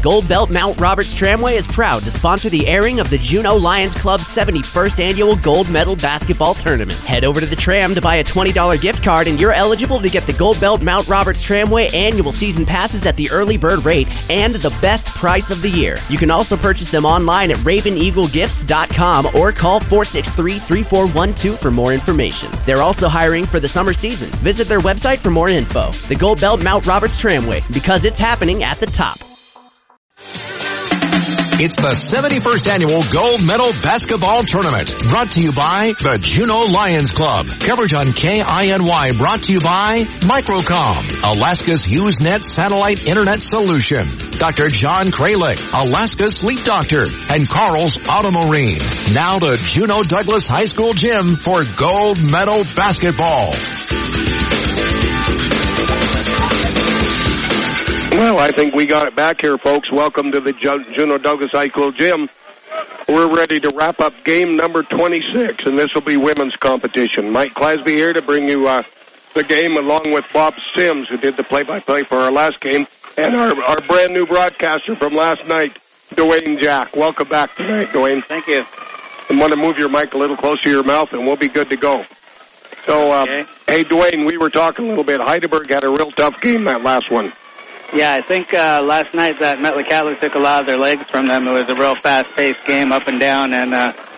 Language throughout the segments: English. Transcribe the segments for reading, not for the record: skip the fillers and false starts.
Gold Belt Mount Roberts Tramway is proud to sponsor the airing of the Juneau Lions Club's 71st Annual Gold Medal Basketball Tournament. Head over to the Tram to buy a $20 gift card and you're eligible to get the Gold Belt Mount Roberts Tramway annual season passes at the early bird rate and the best price of the year. You can also purchase them online at RavenEagleGifts.com or call 463-3412 for more information. They're also hiring for the summer season. Visit their website for more info. The Gold Belt Mount Roberts Tramway, because it's happening at the top. It's the 71st Annual Gold Medal Basketball Tournament, brought to you by the Juneau Lions Club. Coverage on KINY brought to you by Microcom, Alaska's HughesNet satellite internet solution. Dr. John Kralik, Alaska's sleep doctor, and Carl's Automarine. Now to Juneau Douglas High School gym for gold medal basketball. Well, I think we got it back here, folks. Welcome to the Juneau Douglas High School gym. We're ready to wrap up game number 26, and this will be women's competition. Mike Clasby here to bring you the game, along with Bob Sims, who did the play-by-play for our last game, and our brand-new broadcaster from last night, Dwayne Jack. Welcome back tonight, Dwayne. Thank you. I want to move your mic a little closer to your mouth, and we'll be good to go. So, okay. Hey, Dwayne, we were talking a little bit. Heidelberg had a real tough game, that last one. Yeah, I think last night that Metlakatla took a lot of their legs from them. It was a real fast-paced game up and down, and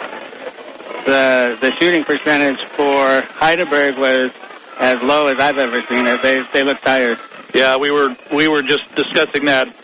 the shooting percentage for Heidelberg was as low as I've ever seen it. They looked tired. Yeah, we were just discussing that.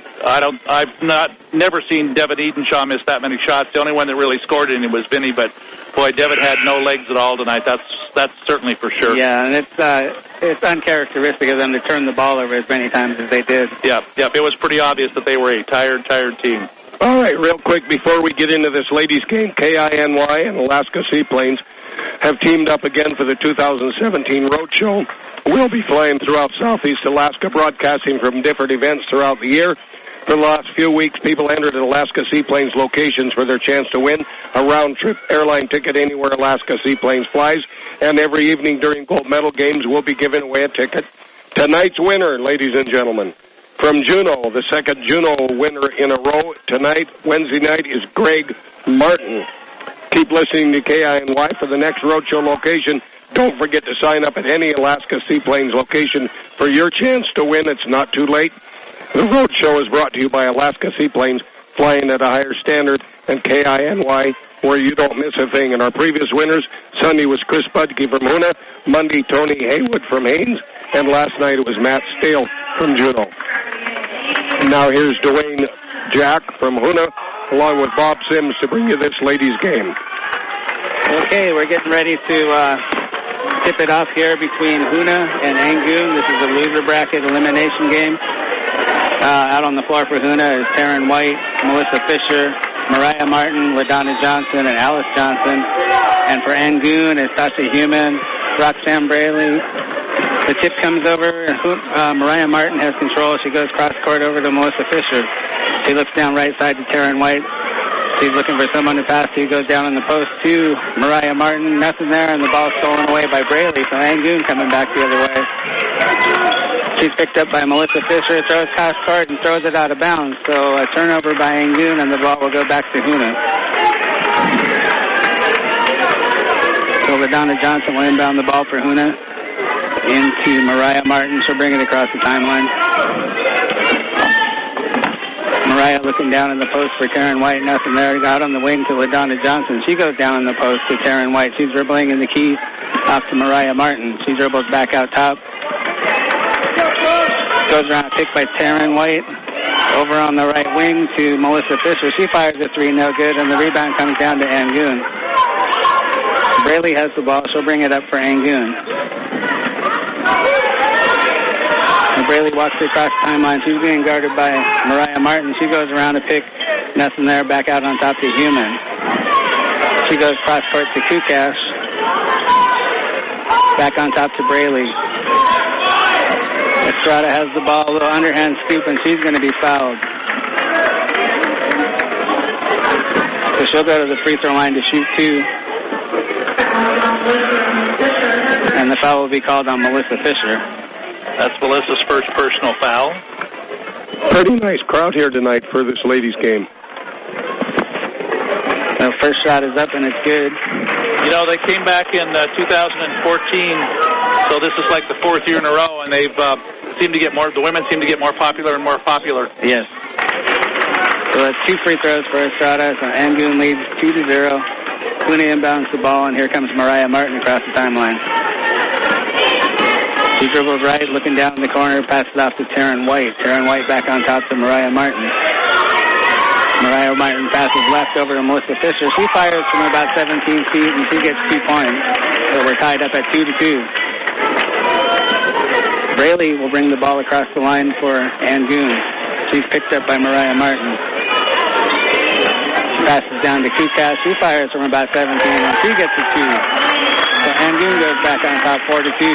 I've never seen Devin Edenshaw miss that many shots. The only one that really scored any was Vinny, but boy, Devin had no legs at all tonight. That's certainly for sure. Yeah, and it's uncharacteristic of them to turn the ball over as many times as they did. Yeah, it was pretty obvious that they were a tired team. All right, real quick before we get into this ladies' game, KINY and Alaska Seaplanes have teamed up again for the 2017 Roadshow. We'll be flying throughout Southeast Alaska, broadcasting from different events throughout the year. For the last few weeks, people entered Alaska Seaplanes locations for their chance to win a round-trip airline ticket anywhere Alaska Seaplanes flies. And every evening during gold medal games, we'll be giving away a ticket. Tonight's winner, ladies and gentlemen, from Juneau, the second Juneau winner in a row tonight, Wednesday night, is Greg Martin. Keep listening to KINY for the next Roadshow location. Don't forget to sign up at any Alaska Seaplanes location for your chance to win. It's not too late. The Roadshow is brought to you by Alaska Seaplanes, flying at a higher standard, and KINY, where you don't miss a thing. And our previous winners, Sunday was Chris Budke from Hoona, Monday Tony Haywood from Haines, and last night it was Matt Stale from Juneau. And now here's Dwayne Jack from Hoona, along with Bob Sims to bring you this ladies' game. Okay, we're getting ready to tip it off here between Hoona and Angoon. This is a loser bracket elimination game. Out on the floor for Hoona is Taryn White, Melissa Fisher, Mariah Martin, LaDonna Johnson, and Alice Johnson. And for Angoon is Sasha Human, Roxanne Braley. The tip comes over. Mariah Martin has control. She goes cross-court over to Melissa Fisher. She looks down right side to Taryn White. She's looking for someone to pass to. Goes down on the post to Mariah Martin. Nothing there, and the ball stolen away by Braley. So Angoon coming back the other way. She's picked up by Melissa Fisher, throws cross-court and throws it out of bounds. So a turnover by Angoon, and the ball will go back to Hoona. So LaDonna Johnson will inbound the ball for Hoona into Mariah Martin. She'll bring it across the timeline. Mariah looking down in the post for Taryn White. Nothing there. Got on the wing to LaDonna Johnson. She goes down in the post to Taryn White. She's dribbling in the key off to Mariah Martin. She dribbles back out top. Goes around a pick by Taryn White. Over on the right wing to Melissa Fisher. She fires a three, no good, and the rebound comes down to Angoon. Braley has the ball. She'll bring it up for Angoon. Braley walks across the timeline. She's being guarded by Mariah Martin. She goes around a pick. Nothing there. Back out on top to Human. She goes cross-court to Kukash. Back on top to Braley. Estrada has the ball, a little underhand scoop, and she's going to be fouled. So she'll go to the free throw line to shoot two. And the foul will be called on Melissa Fisher. That's Melissa's first personal foul. Pretty nice crowd here tonight for this ladies' game. The first shot is up, and it's good. You know, they came back in 2014, so this is like the fourth year in a row, and they've seemed to get more. The women seem to get more popular and more popular. Yes. So that's 2 free throws for Estrada. So Angoon leads 2-0. Huna inbounds the ball, and here comes Mariah Martin across the timeline. She dribbles right, looking down in the corner, passes off to Taryn White. Taryn White back on top to Mariah Martin. Mariah Martin passes left over to Melissa Fisher. She fires from about 17 feet, and she gets 2 points. So we're tied up at 2-2. Braley will bring the ball across the line for Angoon. She's picked up by Mariah Martin. Passes down to Kukas. She fires from about 17, and she gets a 2. So Angoon goes back on top 4-2.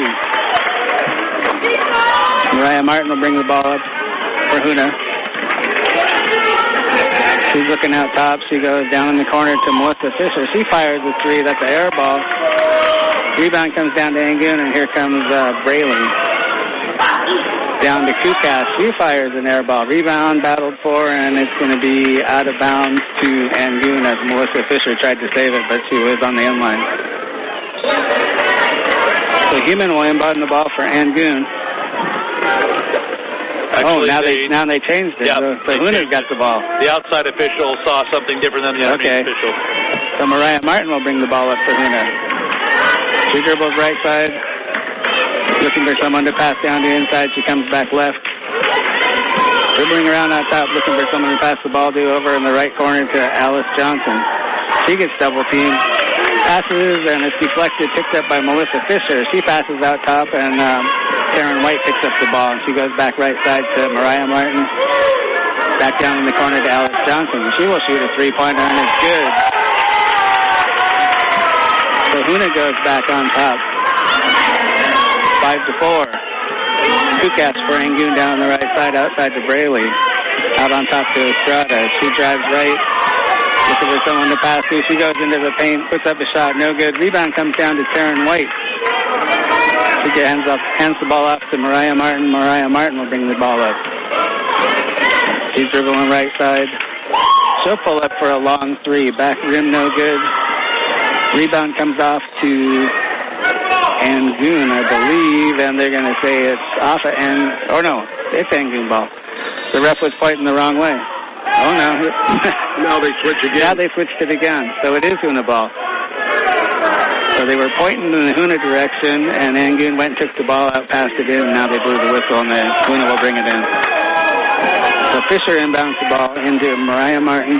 Mariah Martin will bring the ball up for Huna. She's looking out top. She goes down in the corner to Melissa Fisher. She fires a 3. That's an air ball. Rebound comes down to Angoon, and here comes Braley. Down to Kukas. She fires an air ball. Rebound battled for, and it's going to be out of bounds to Angoon as Melissa Fisher tried to save it, but she was on the end line. So Human will inbound the ball for Angoon. Actually, now they changed it. Yep, so Huna's got the ball. The outside official saw something different than the underneath official. So Mariah Martin will bring the ball up for Huna. She dribbles right side, looking for someone to pass down to inside. She comes back left. Dribbling around on top, looking for someone to pass the ball to over in the right corner to Alice Johnson. She gets double teamed. Passes, and it's deflected, picked up by Melissa Fisher. She passes out top, and Taryn White picks up the ball. And she goes back right side to Mariah Martin. Back down in the corner to Alice Johnson. She will shoot a 3-pointer, and it's good. So Huna goes back on top. 5-4. Kukas for Angoon down on the right side, outside to Braley. Out on top to Estrada. She drives right. Looking for someone to pass to. She goes into the paint, puts up a shot, no good. Rebound comes down to Taryn White. She hands the ball off to Mariah Martin. Mariah Martin will bring the ball up. She's dribbling right side. She'll pull up for a long 3. Back rim, no good. Rebound comes off to Angoon, I believe, and they're going to say it's off of it's Angoon ball. The ref was pointing the wrong way. Oh, no. Now they switch again. Now they switched it again. So it is Huna ball. So they were pointing in the Huna direction, and Angoon went and took the ball out, passed it in, and now they blew the whistle, and then Huna will bring it in. So Fisher inbounds the ball into Mariah Martin.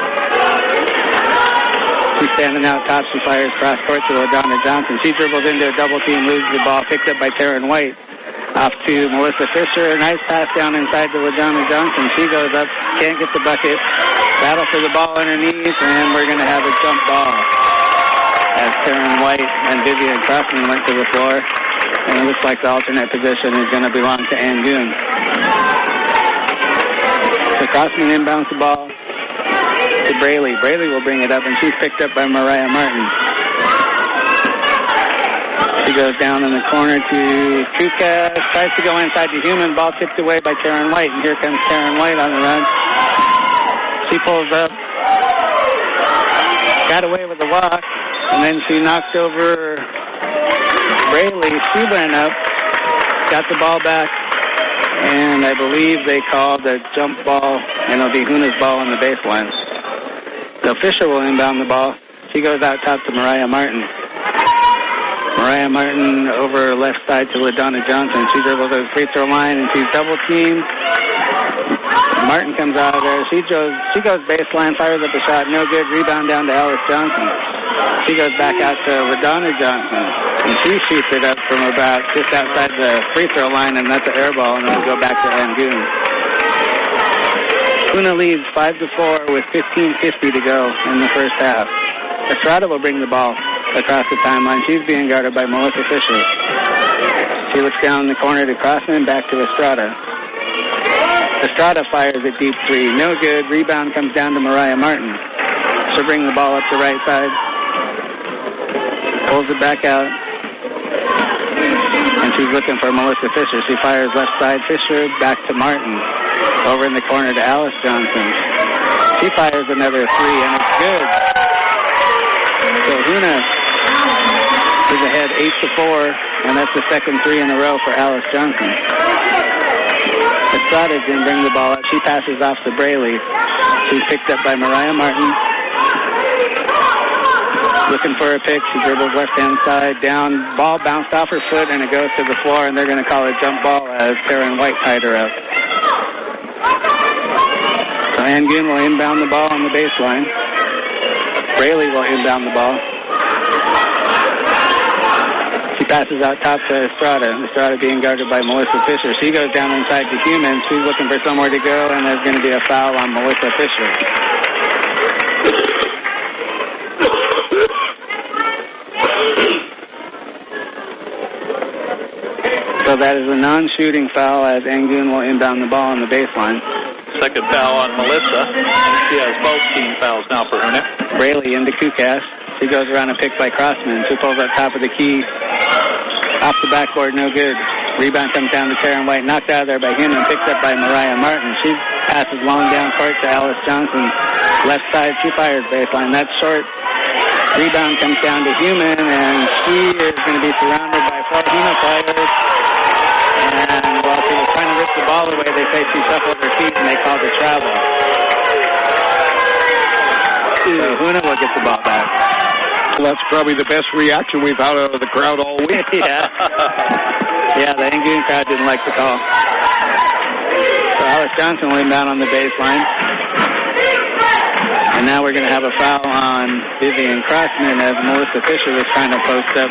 She's standing out top. She fires cross court to LaDonna Johnson. She dribbles into a double team, loses the ball, picked up by Taryn White. Off to Melissa Fisher. Nice pass down inside to LaDonna Johnson. She goes up, can't get the bucket. Battle for the ball underneath, and we're going to have a jump ball. As Taryn White and Vivian Crossman went to the floor, and it looks like the alternate position is going to belong to Angoon. So Crossman inbounds the ball to Braley. Braley will bring it up, and she's picked up by Mariah Martin. She goes down in the corner to Kukas. Tries to go inside to Human. Ball tipped away by Taryn White. And here comes Taryn White on the run. She pulls up. Got away with the walk. And then she knocked over Braley. She went up. Got the ball back. And I believe they called a jump ball. And it'll be Huna's ball on the baseline. So Fisher will inbound the ball. She goes out top to Mariah Martin. Mariah Martin over left side to LaDonna Johnson. She dribbles to the free throw line, and she's double teamed. Martin comes out of there. She goes baseline, fires up a shot, no good. Rebound down to Alice Johnson. She goes back out to LaDonna Johnson, and she shoots it up from about just outside the free throw line, and that's an air ball, and it'll go back to Angoon. Huna leads 5-4 with 15:50 to go in the first half. Estrada will bring the ball across the timeline. She's being guarded by Melissa Fisher. She looks down in the corner to Crossman, back to Estrada. Estrada fires a deep 3. No good. Rebound comes down to Mariah Martin. She'll bring the ball up the right side. Pulls it back out. And She's looking for Melissa Fisher. She fires left side. Fisher back to Martin. Over in the corner to Alice Johnson. She fires another three, and it's good. So Huna is ahead 8-4, and that's the second three in a row for Alice Johnson. Estrada didn't bring the ball up. She passes off to Braley. She's picked up by Mariah Martin. Looking for a pick. She dribbles left-hand side. Down. Ball bounced off her foot, and it goes to the floor, and they're going to call a jump ball as Taryn White tied her up. So Angoon will inbound the ball on the baseline. Braley will inbound the ball. She passes out top to Estrada. Estrada being guarded by Melissa Fisher. She goes down inside to Human. She's looking for somewhere to go, and there's going to be a foul on Melissa Fisher. So that is a non-shooting foul as Angoon will inbound the ball on the baseline. Second foul on Melissa. She has both team fouls now for Huna. Braley into Kukas. She goes around and picked by Crossman. She pulls up top of the key. Off the backboard, no good. Rebound comes down to Taryn White. Knocked out of there by Human. Picked up by Mariah Martin. She passes long down court to Alice Johnson. Left side, she fires baseline. That's short. Rebound comes down to Human, and she is going to be surrounded by four Huna players. And while she was trying to rip the ball away, they say she shuffled her feet, and they called it travel. So Huna will get the ball back. Well, that's probably the best reaction we've had out of the crowd all week. Yeah, the Angoon crowd didn't like the call. So Alice Johnson will inbound on the baseline. And now we're going to have a foul on Vivian Crossman as Melissa Fisher was trying to post up.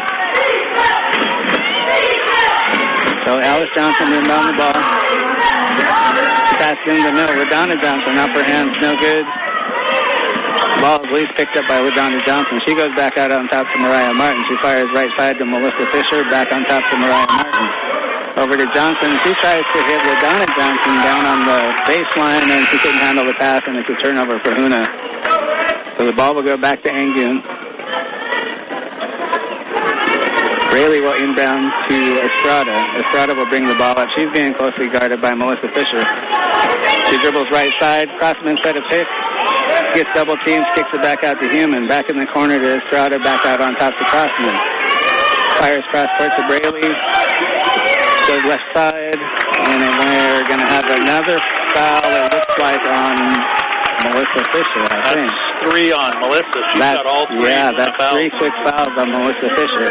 So Alice Johnson inbound the ball. Passed in the middle. LaDonna Johnson, upper hands, no good. Ball is at least picked up by LaDonna Johnson. She goes back out on top to Mariah Martin. She fires right side to Melissa Fisher, back on top to Mariah Martin. Over to Johnson. She tries to hit LaDonna Johnson down on the baseline, and she couldn't handle the pass, and it's a turnover for Huna. So the ball will go back to Angoon. Braley will inbound to Estrada. Estrada will bring the ball up. She's being closely guarded by Melissa Fisher. She dribbles right side. Crossman set a pick. Gets double teams, kicks it back out to Human. Back in the corner to Estrada, back out on top to Crossman. Fires cross court to Braley. Goes left side. And then we're going to have another foul, it looks like, on Melissa Fisher, I think. That's three on Melissa. She's got all three. Yeah, that's three quick fouls on Melissa Fisher.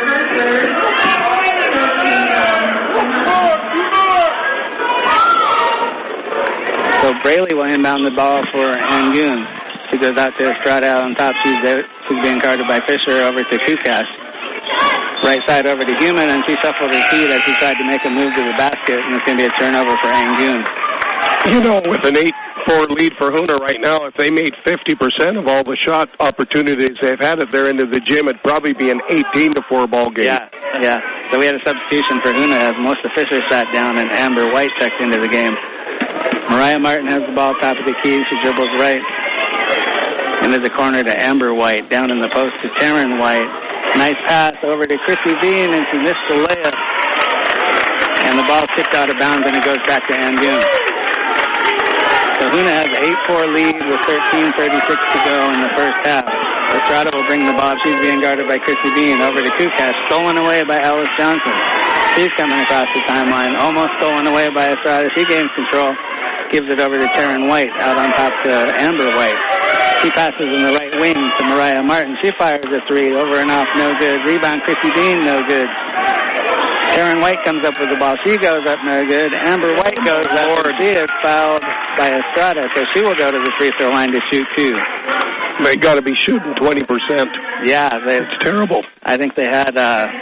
So Braley will inbound the ball for Angoon. She goes out to Estrada out on top. She's being guarded by Fisher over to Kukas. Right side over to Human, and she shuffled her feet as she tried to make a move to the basket, and it's going to be a turnover for Angoon. You know, with an 8-4 lead for Huna right now, if they made 50% of all the shot opportunities they've had at their end of the gym, it'd probably be an 18-4 ball game. Yeah. So we had a substitution for Huna as Melissa Fisher sat down and Amber White checked into the game. Mariah Martin has the ball top of the key. She dribbles right into the corner to Amber White. Down in the post to Taryn White. Nice pass over to Chrissy Bean, and she missed the layup. And the ball kicked out of bounds, and it goes back to Angoon. So Huna has an 8-4 lead with 13:36 to go in the first half. Estrada will bring the ball. She's being guarded by Chrissy Bean. Over to Kukas. Stolen away by Alice Johnson. She's coming across the timeline. Almost stolen away by Estrada. She gains control. Gives it over to Taryn White. Out on top to Amber White. She passes in the right wing to Mariah Martin. She fires a three. Over and off. No good. Rebound Chrissy Bean. No good. Taryn White comes up with the ball. She goes up, no good. Amber White goes up. She is fouled by Estrada, so she will go to the free throw line to shoot two. They got to be shooting 20%. Yeah, it's terrible. I think they had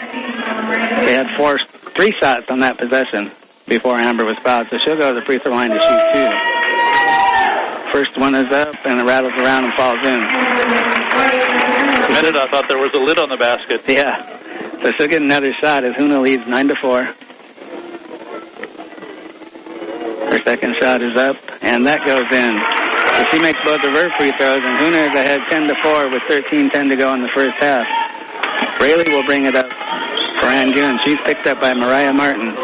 three shots on that possession before Amber was fouled, so she'll go to the free throw line to shoot two. First one is up, and it rattles around and falls in. For a minute, I thought there was a lid on the basket. Yeah. So she'll get another shot as Huna leads 9-4. Her second shot is up, and that goes in. So she makes both of her free throws, and Huna is ahead 10-4 with 13:10 to go in the first half. Braley will bring it up for Angoon. She's picked up by Mariah Martin.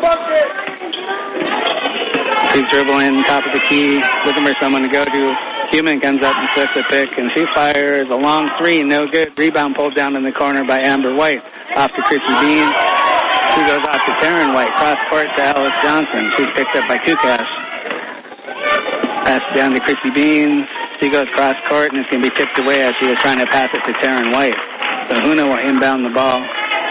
She's dribbling top of the key, looking for someone to go to. Human comes up and flips a pick, and she fires a long three, no good. Rebound pulled down in the corner by Amber White. Off to Chrissy Bean. She goes off to Taryn White. Cross court to Alice Johnson. She's picked up by Kukash. Pass down to Chrissy Bean. She goes cross court, and it's going to be tipped away as she was trying to pass it to Taryn White. So Huna will inbound the ball.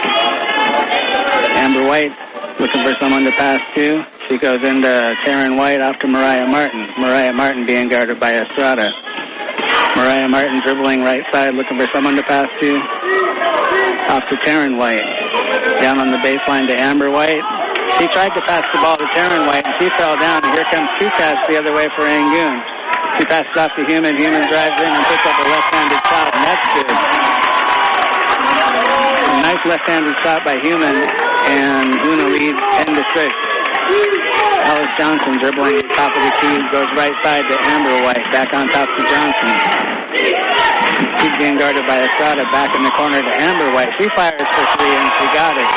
Amber White looking for someone to pass to. She goes into Taryn White off to Mariah Martin. Mariah Martin being guarded by Estrada. Mariah Martin dribbling right side, looking for someone to pass to. Off to Taryn White. Down on the baseline to Amber White. She tried to pass the ball to Taryn White, and she fell down. And here comes Kukas the other way for Angoon. She passes off to Human. Human drives in and picks up a left-handed shot, and that's good. A nice left-handed shot by Human, and Huna leads 10-6. Alice Johnson dribbling top of the key, goes right side to Amber White, back on top to Johnson. She's being guarded by Estrada, back in the corner to Amber White. She fires for three, and she got it.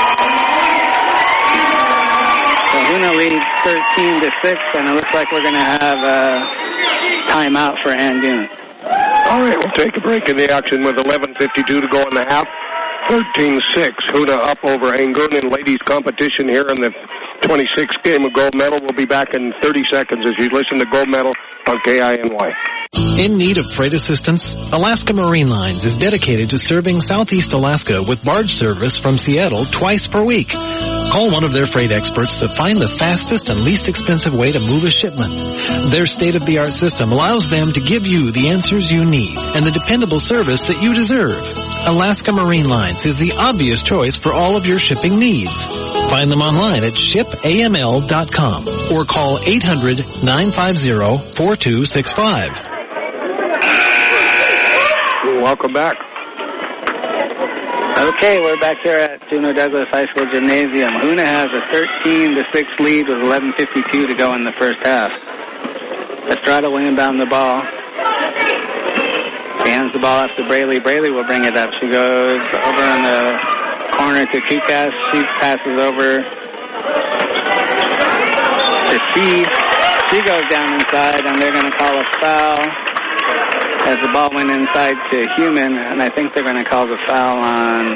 So Huna leads 13-6, and it looks like we're going to have a timeout for Angoon. All right, we'll take a break in the action with 11:52 to go in the half. 13-6. Huna up over Angoon in ladies competition here in the 26th game of gold medal. We'll be back in 30 seconds as you listen to Gold Medal on KINY. In need of freight assistance? Alaska Marine Lines is dedicated to serving Southeast Alaska with barge service from Seattle twice per week. Call one of their freight experts to find the fastest and least expensive way to move a shipment. Their state-of-the-art system allows them to give you the answers you need and the dependable service that you deserve. Alaska Marine Lines is the obvious choice for all of your shipping needs. Find them online at shipaml.com or call 800-950-4265. Welcome back. Okay, we're back here at Juneau Douglas High School Gymnasium. Huna has a 13-6 lead with 11:52 to go in the first half. Estrada will inbound the ball. He hands the ball off to Braley. Braley will bring it up. She goes over in the corner to Kukas. She passes over to C. She goes down inside, and they're going to call a foul as the ball went inside to Human, and I think they're going to call the foul on...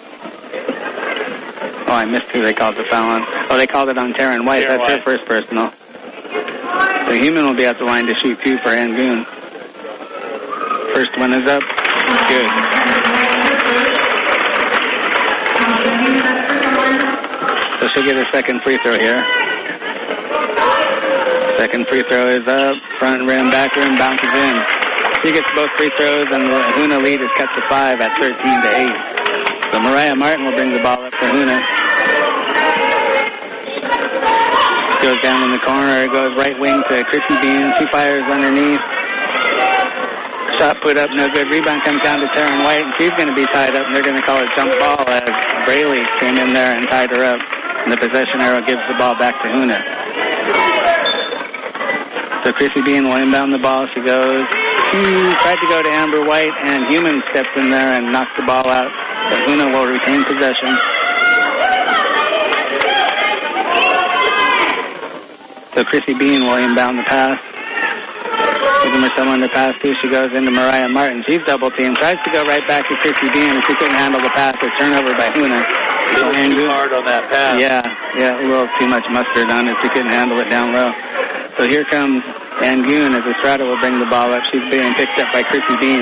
Oh, I missed who they called the foul on. Oh, they called it on Taryn White. That's her first personal. So Human will be at the line to shoot two for Angoon. First one is up. Good. So she'll get a second free throw here. Second free throw is up. Front rim, back rim, bounces in. She gets both free throws, and the Huna lead is cut to 5 at 13-8. So Mariah Martin will bring the ball up for Huna. Goes down in the corner, goes right wing to Chrissy Bean. She fires underneath. Shot put up, no good. Rebound comes down to Taryn White, and she's going to be tied up, and they're going to call a jump ball as Braley came in there and tied her up. And the possession arrow gives the ball back to Huna. So Chrissy Bean will inbound the ball. She tried to go to Amber White, and Human steps in there and knocks the ball out. But Huna will retain possession. So Chrissy Bean will inbound the pass. Looking for someone to pass to. She goes into Mariah Martin. She's double teamed. Tries to go right back to Chrissy Bean, and she couldn't handle the pass. A turnover by Huna. A little too hard on that pass. Yeah, a little too much mustard on it. She couldn't handle it down low. So here comes Angoon as Estrada will bring the ball up. She's being picked up by Chrissy Bean.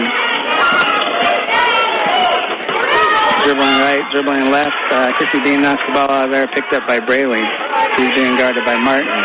Dribbling right, dribbling left. Chrissy Bean knocks the ball out of there, picked up by Braley. She's being guarded by Martin.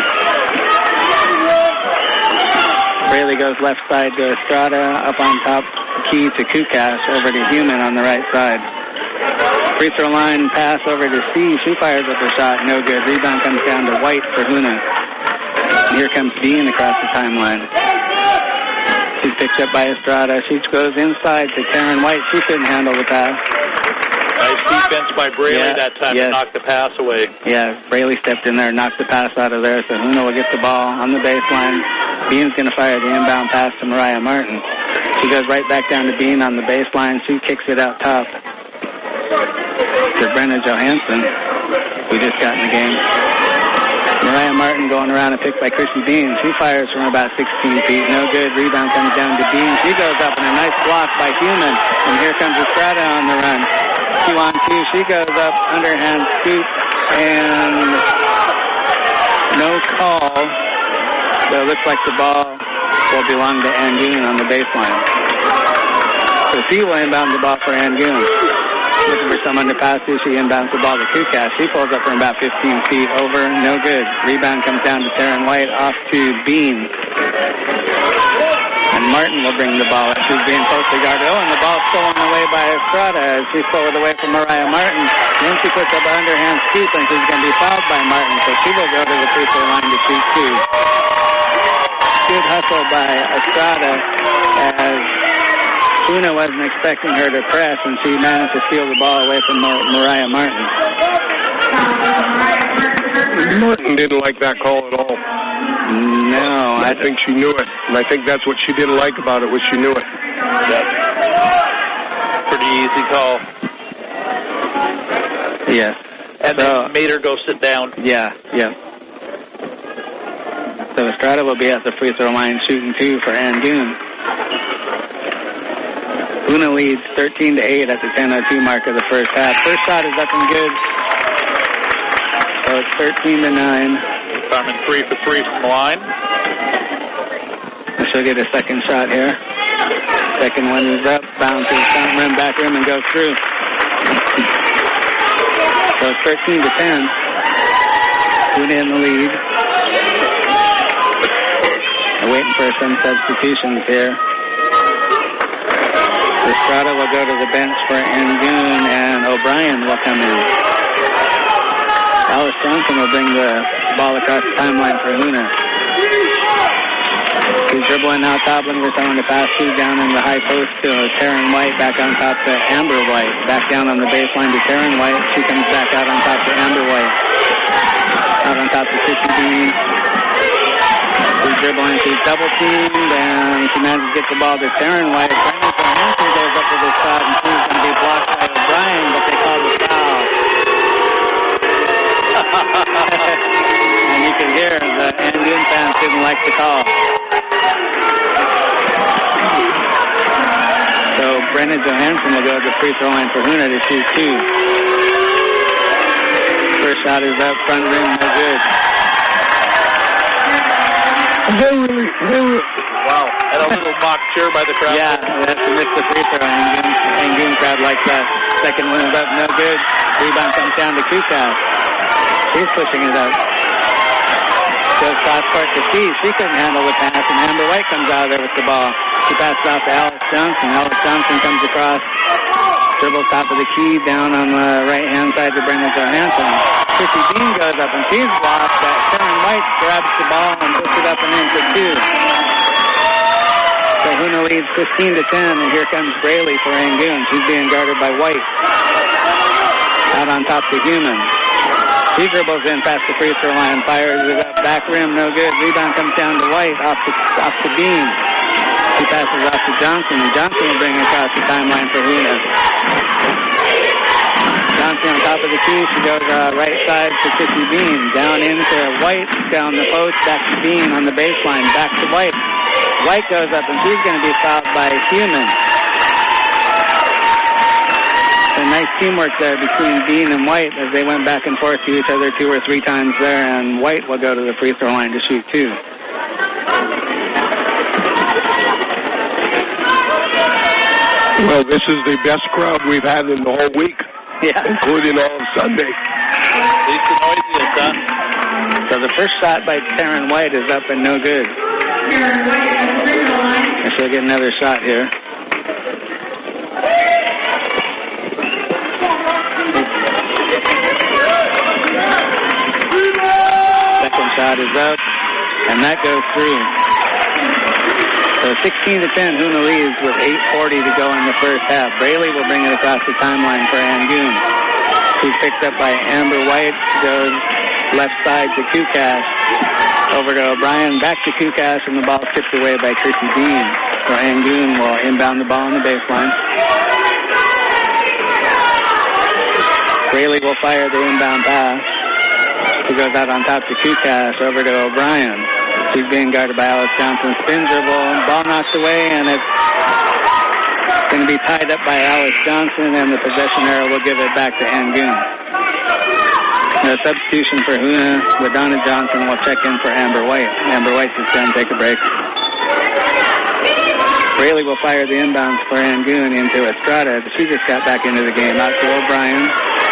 Braley goes left side to Estrada, up on top, key to Kukas, over to Human on the right side. Free throw line pass over to C. She fires up a shot, no good. Rebound comes down to White for Huna. Here comes Bean across the timeline. She's picked up by Estrada. She goes inside to Taryn White. She couldn't handle the pass. Nice defense by Braley that time to knock the pass away. Yeah, Braley stepped in there and knocked the pass out of there, so Huna will get the ball on the baseline. Bean's going to fire the inbound pass to Mariah Martin. She goes right back down to Bean on the baseline. She kicks it out top. to Brenna Johansson, who just got in the game. Mariah Martin going around and picked by Chrissy Bean. She fires from about 16 feet. No good. Rebound comes down to Bean. She goes up and a nice block by Human. And here comes Estrada on the run. 2-on-2. She goes up, underhand scoop, and no call. So it looks like the ball will belong to Angoon on the baseline. So she will inbound the ball for Angoon. Looking for someone to pass to. She inbounds the ball to Kukas. She pulls up from about 15 feet over. No good. Rebound comes down to Taryn White. Off to Bean. And Martin will bring the ball. She's being closely guarded. Oh, and the ball stolen away by Estrada as she stole it away from Mariah Martin. Then she puts up an underhand scoop, and she's going to be fouled by Martin. So she will go to the free throw line to shoot two. Good hustle by Estrada as Una wasn't expecting her to press, and she managed to steal the ball away from Mariah Martin. Martin didn't like that call at all. No. I think she knew it, and I think that's what she didn't like about it, was she knew it. Yep. Pretty easy call. Yes. And then made her go sit down. Yeah. So Estrada will be at the free throw line shooting two for Angoon. Una leads 13-8 at the 10:02 mark of the first half. First shot is up and good. So it's 13-9. Carmen 3 for 3 from the line. She'll get a second shot here. Second one is up, bounces front rim, back rim, and goes through. So it's 13-10. Una in the lead. We're waiting for some substitutions here. Estrada will go to the bench for Angoon, and O'Brien will come in. Alice Johnson will bring the ball across the timeline for Huna. She's dribbling out top, looking for someone to pass to down in the high post to Taryn White, back on top to Amber White. Back down on the baseline to Taryn White. She comes back out on top to Amber White. Out on top to Chrissy Bean. She's dribbling, she's double teamed, and she manages to get the ball to Taryn White. Brendan Johansson goes up with a shot, and she's going to be blocked by O'Brien, but they call the foul. And you can hear the Angoon fans didn't like the call. So Brendan Johansson will go to the free throw line for Huna to shoot two. First shot is up, front rim, no good. Wow. And a little mock cheer by the crowd. Yeah, that's a missed the free throw. Angoon crowd likes that. Second one is up, no good. Rebound comes down to Kukas. He's pushing it up. Goes cross court to T. She couldn't handle the pass, and Amber White comes out of there with the ball. She passes off to Alice Johnson. Alice Johnson comes across, dribbles top of the key, down on the right-hand side to Brendan Johansson. Chrissy Bean goes up, and she's blocked, but Taryn White grabs the ball and puts it up and in for two. So Huna leads 15-10, and here comes Braley for Angoon. She's being guarded by White. Out on top to Human. He dribbles in past the free throw line, fires it up, back rim, no good. Rebound comes down to White, off to Bean. He passes off to Johnson, and Johnson will bring it across the timeline for Huna. Johnson on top of the key, she goes right side to Chrissy Bean. Down into White, down the post, back to Bean on the baseline, back to White. White goes up, and she's going to be fouled by Human. A nice teamwork there between Bean and White as they went back and forth to each other 2 or 3 times there, and White will go to the free throw line to shoot two. Well, this is the best crowd we've had in the whole week, including all of Sunday. At least the noisiest, huh? So the first shot by Taryn White is up and no good. And she'll get another shot here. Second shot is up, and that goes through. So 16-10, Huna leads with 8:40 to go in the first half. Braley will bring it across the timeline for Angoon. She's picked up by Amber White, goes left side to Kukas. Over to O'Brien, back to Kukas, and the ball tipped away by Chrissy Bean. So Angoon will inbound the ball on the baseline. Braley will fire the inbound pass. He goes out on top to Kukash, over to O'Brien. She's being guarded by Alice Johnson. Spin dribble, ball knocked away, and it's going to be tied up by Alice Johnson, and the possession arrow will give it back to Angoon. A substitution for Hoona. LaDonna Johnson will check in for Amber White. Amber White's just going to take a break. Braley will fire the inbounds for Angoon into Estrada. She just got back into the game. Out to O'Brien.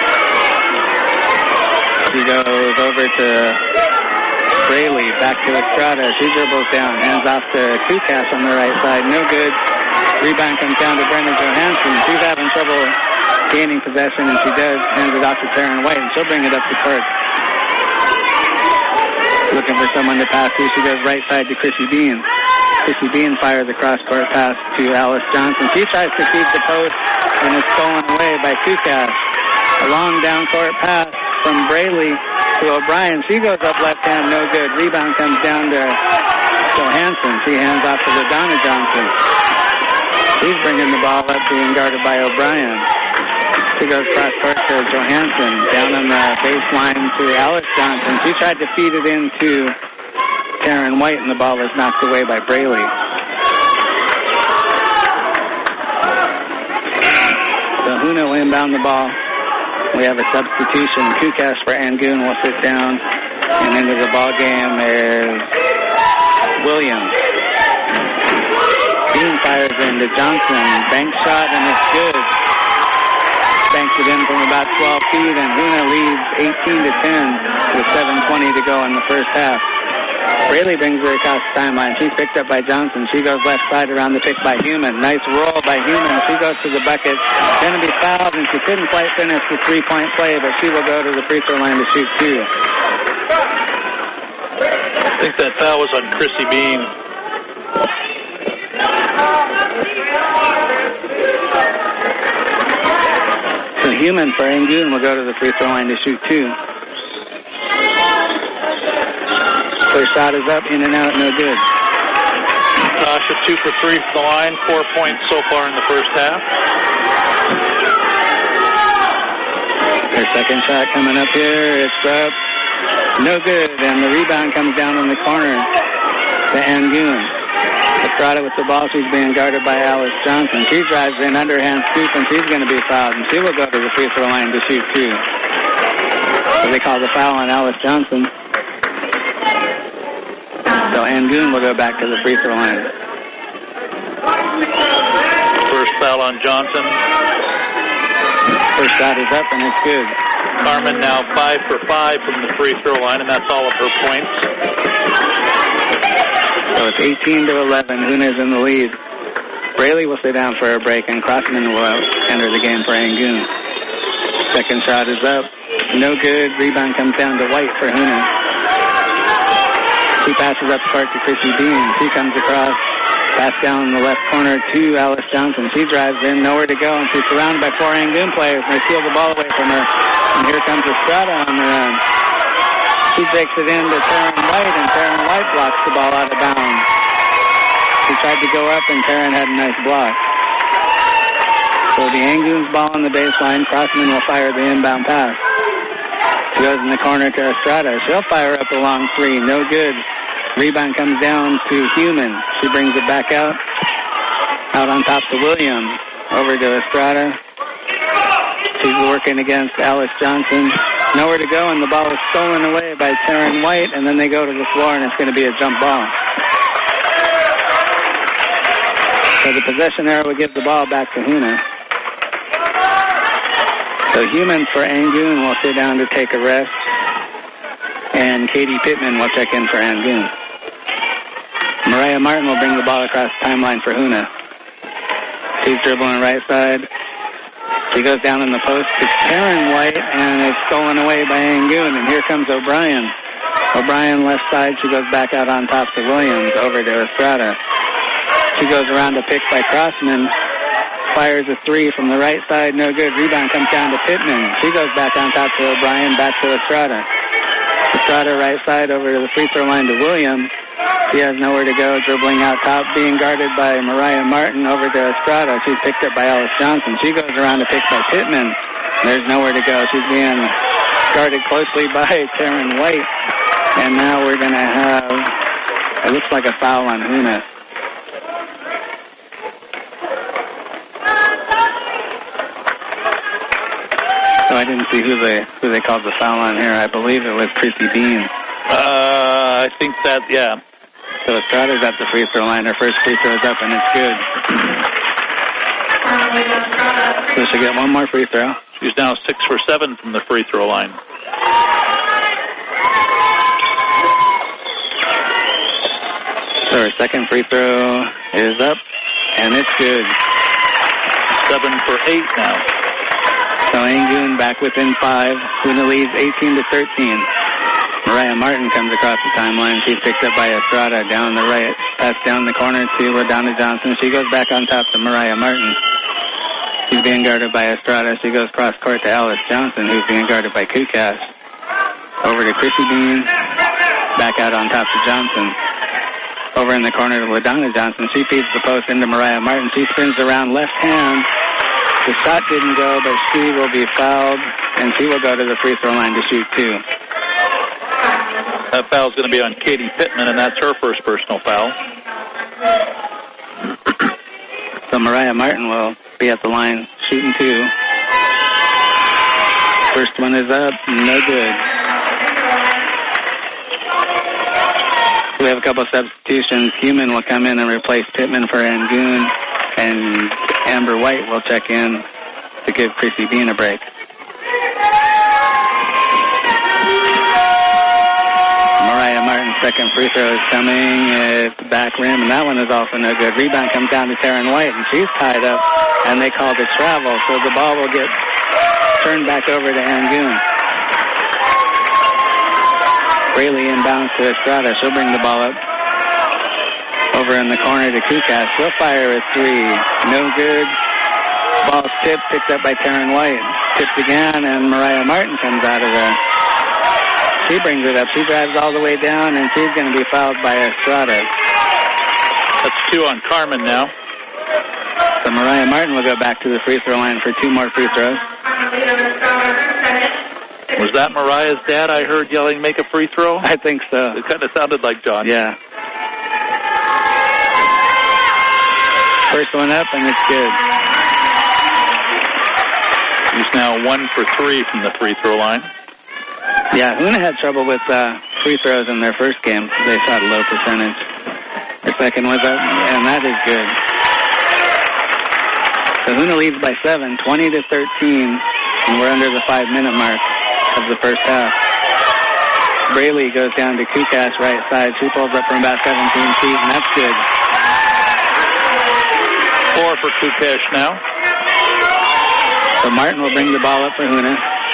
She goes over to Braley. Back to Estrada. She dribbles down. Hands off to Kukash on the right side. No good. Rebound comes down to Brenda Johansson. She's having trouble gaining possession, and she does. Hands it off to Taryn White, and she'll bring it up to court. Looking for someone to pass to. She goes right side to Chrissy Bean. Chrissy Bean fires a cross-court pass to Alice Johnson. She tries to feed the post, and it's stolen away by Kukash. A long down-court pass from Braley to O'Brien. She goes up left hand, no good. Rebound comes down to Johansson. She hands off to LaDonna Johnson. She's bringing the ball up, being guarded by O'Brien. She goes cross-court to Johansson. Down on the baseline to Alice Johnson. She tried to feed it into Taryn White, and the ball is knocked away by Braley. So Hoona will inbound the ball. We have a substitution. Kukash for Angoon will sit down. And into the ball game is Williams. Bean fires into Johnson. Bank shot, and it's good. Banks it in from about 12 feet, and Hoona leads 18-10 with 7:20 to go in the first half. Braley brings her across the timeline. She's picked up by Johnson. She goes left side around the pick by Human. Nice roll by Human. She goes to the bucket. Going to be fouled, and she couldn't quite finish the three-point play, but she will go to the free throw line to shoot two. I think that foul was on Chrissy Bean. So Human for Angoon will go to the free throw line to shoot two. First shot is up, in and out, no good. Tasha 2 for 3 from the line, 4 points so far in the first half. Her second shot coming up here, it's up, no good, and the rebound comes down in the corner to Angoon. Estrada with the ball, she's being guarded by Alice Johnson. She drives in, underhand scoop, and she's going to be fouled, and she will go to the free throw line to shoot two. So they call the foul on Alice Johnson. So Angoon will go back to the free throw line. First foul on Johnson. First shot is up, and it's good. Carmen now 5 for 5 from the free throw line, and that's all of her points. So it's 18-11. Hoona's in the lead. Braley will sit down for a break, and Crossman will enter the game for Angoon. Second shot is up. No good. Rebound comes down to White for Hoona. She passes up court to Chrissy Bean. She comes across. Pass down in the left corner to Alice Johnson. She drives in, nowhere to go, and she's surrounded by four Angoon players, and they steal the ball away from her. And here comes Estrada on the run. She takes it in to Taryn White, and Taryn White blocks the ball out of bounds. She tried to go up, and Taryn had a nice block. So the Angoon's ball on the baseline. Crossman will fire the inbound pass. She goes in the corner to Estrada. She'll fire up a long three. No good. Rebound comes down to Human. She brings it back out. Out on top to Williams. Over to Estrada. She's working against Alice Johnson. Nowhere to go, and the ball is stolen away by Taryn White, and then they go to the floor, and it's going to be a jump ball. So the possession arrow will give the ball back to Hoona. So Human for Angoon will sit down to take a rest, and Katie Pittman will check in for Angoon. Mariah Martin will bring the ball across the timeline for Hoona. She's dribbling right side. She goes down in the post to Taryn White, and it's stolen away by Angoon, and here comes O'Brien. O'Brien left side. She goes back out on top to Williams, over to Estrada. She goes around to pick by Crossman. Fires a three from the right side, no good. Rebound comes down to Pittman. She goes back on top to O'Brien, back to Estrada. Estrada right side over to the free throw line to Williams. She has nowhere to go, dribbling out top, being guarded by Mariah Martin over to Estrada. She's picked up by Alice Johnson. She goes around to pick by Pittman. There's nowhere to go. She's being guarded closely by Taryn White. And now we're going to have, it looks like a foul on Huna. So I didn't see who they called the foul on here. I believe it was Chrissy Bean. I think that, yeah. So Estrada's at the free throw line. Her first free throw is up, and it's good. So she'll get one more free throw. She's now 6 for 7 from the free throw line. So her second free throw is up, and it's good. 7 for 8 now. So Angoon back within 5. Huna leads 18-13. Mariah Martin comes across the timeline. She's picked up by Estrada down the right. Pass down the corner to LaDonna Johnson. She goes back on top to Mariah Martin. She's being guarded by Estrada. She goes cross court to Alice Johnson, who's being guarded by Kukas. Over to Chrissy Bean. Back out on top to Johnson. Over in the corner to LaDonna Johnson. She feeds the post into Mariah Martin. She spins around left hand. The shot didn't go, but she will be fouled, and she will go to the free throw line to shoot 2. That foul's going to be on Katie Pittman, and that's her first personal foul. So Mariah Martin will be at the line shooting 2. First one is up, no good. We have a couple of substitutions. Human will come in and replace Pittman for Angoon, and Amber White will check in to give Chrissy Bean a break. Mariah Martin's second free throw is coming. It's back rim, and that one is also no good. Rebound comes down to Taryn White, and she's tied up, and they called it travel, so the ball will get turned back over to Angoon. Braley inbounds to Estrada. She'll bring the ball up. Over in the corner to Kukas. She'll fire a 3. No good. Ball's tipped, picked up by Taryn White. Tipped again, and Mariah Martin comes out of there. She brings it up. She drives all the way down, and she's going to be fouled by Estrada. That's 2 on Carmen now. So Mariah Martin will go back to the free throw line for 2 more free throws. Was that Mariah's dad I heard yelling, make a free throw? I think so. It kind of sounded like John. Yeah. First one up, and it's good. He's now 1 for 3 from the free throw line. Yeah, Huna had trouble with free throws in their first game. They shot a low percentage. The second was up, and that is good. So Huna leads by 7, 20-13, and we're under the 5-minute mark of the first half. Braley goes down to Kukas right side. She pulls up from about 17 feet, and that's good. 4 for Kukas now. So Martin will bring the ball up for Huna.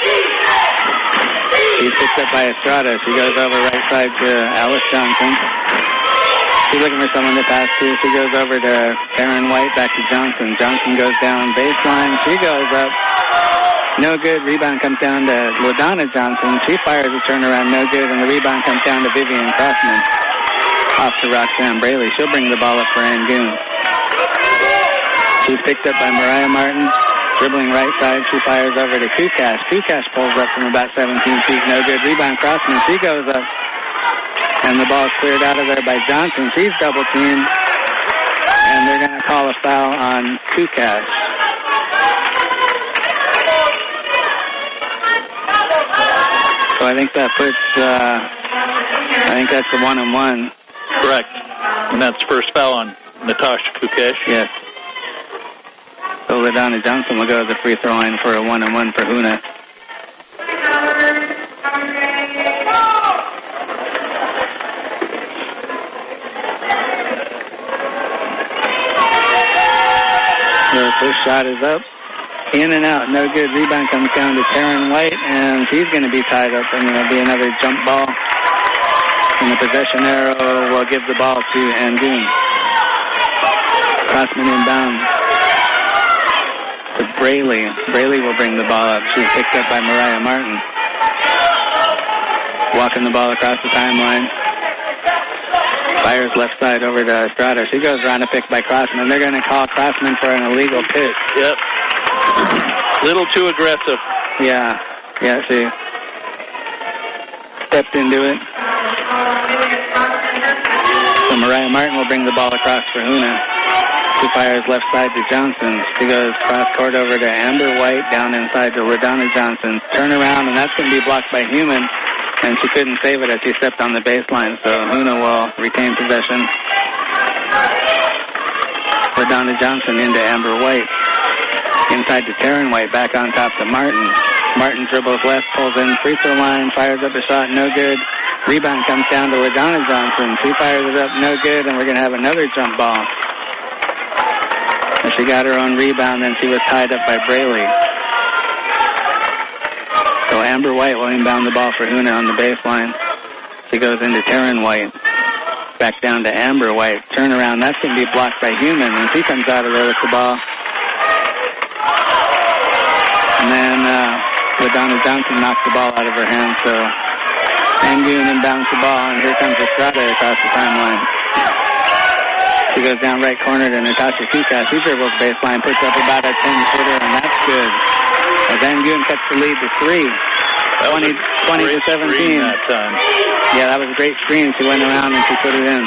She's picked up by Estrada. She goes over right side to Alice Johnson. She's looking for someone to pass to. She goes over to Taryn White, back to Johnson. Johnson goes down baseline. She goes up. No good. Rebound comes down to LaDonna Johnson. She fires a turnaround. No good. And the rebound comes down to Vivian Crossman. Off to Roxanne Braley. She'll bring the ball up for Angoon. She's picked up by Mariah Martin. Dribbling right side. She fires over to Kukas. Kukas pulls up from about 17 feet. No good. Rebound Crossman. She goes up. And the ball's cleared out of there by Johnson. She's double teamed. And they're going to call a foul on Kukas. So I think that puts, I think that's the 1-on-1. Correct. And that's first foul on Natasha Kukas. Yes. So LaDonna Johnson will go to the free throw line for a 1-on-1 for Huna. The first shot is up. In and out, no good. Rebound comes down to Taryn White, and she's going to be tied up, and there'll be another jump ball. And the possession arrow will give the ball to Angoon. Crossman inbound to Braley. Braley will bring the ball up. She's picked up by Mariah Martin. Walking the ball across the timeline. Fires left side over to Estrada. She goes around a pick by Crossman. They're going to call Crossman for an illegal pitch. Yep. Little too aggressive. Yeah, she stepped into it. So Mariah Martin will bring the ball across for Huna. She fires left side to Johnson. She goes cross court over to Amber White, down inside to LaDonna Johnson. Turn around, and that's going to be blocked by Human. And she couldn't save it as she stepped on the baseline, so Huna will retain possession. LaDonna Johnson into Amber White. Inside to Taryn White, back on top to Martin. Martin dribbles left, pulls in free throw line, fires up a shot, no good. Rebound comes down to LaDonna Johnson. She fires it up, no good, and we're going to have another jump ball. And she got her own rebound, and she was tied up by Braley. So Amber White will inbound the ball for Huna on the baseline. She goes into Taryn White. Back down to Amber White. Turnaround, that's going to be blocked by Human, and she comes out of there with the ball. And then LaDonna Johnson knocks the ball out of her hand, so Angoon inbounds the ball, and here comes Estrada across the timeline. She goes down right corner to Natasha Kukas. She dribbles baseline, puts up about a 10-footer, and that's good. As Angoon cuts the lead to 3. 20 to 17. That time. Yeah, that was a great screen. She went around and she put it in.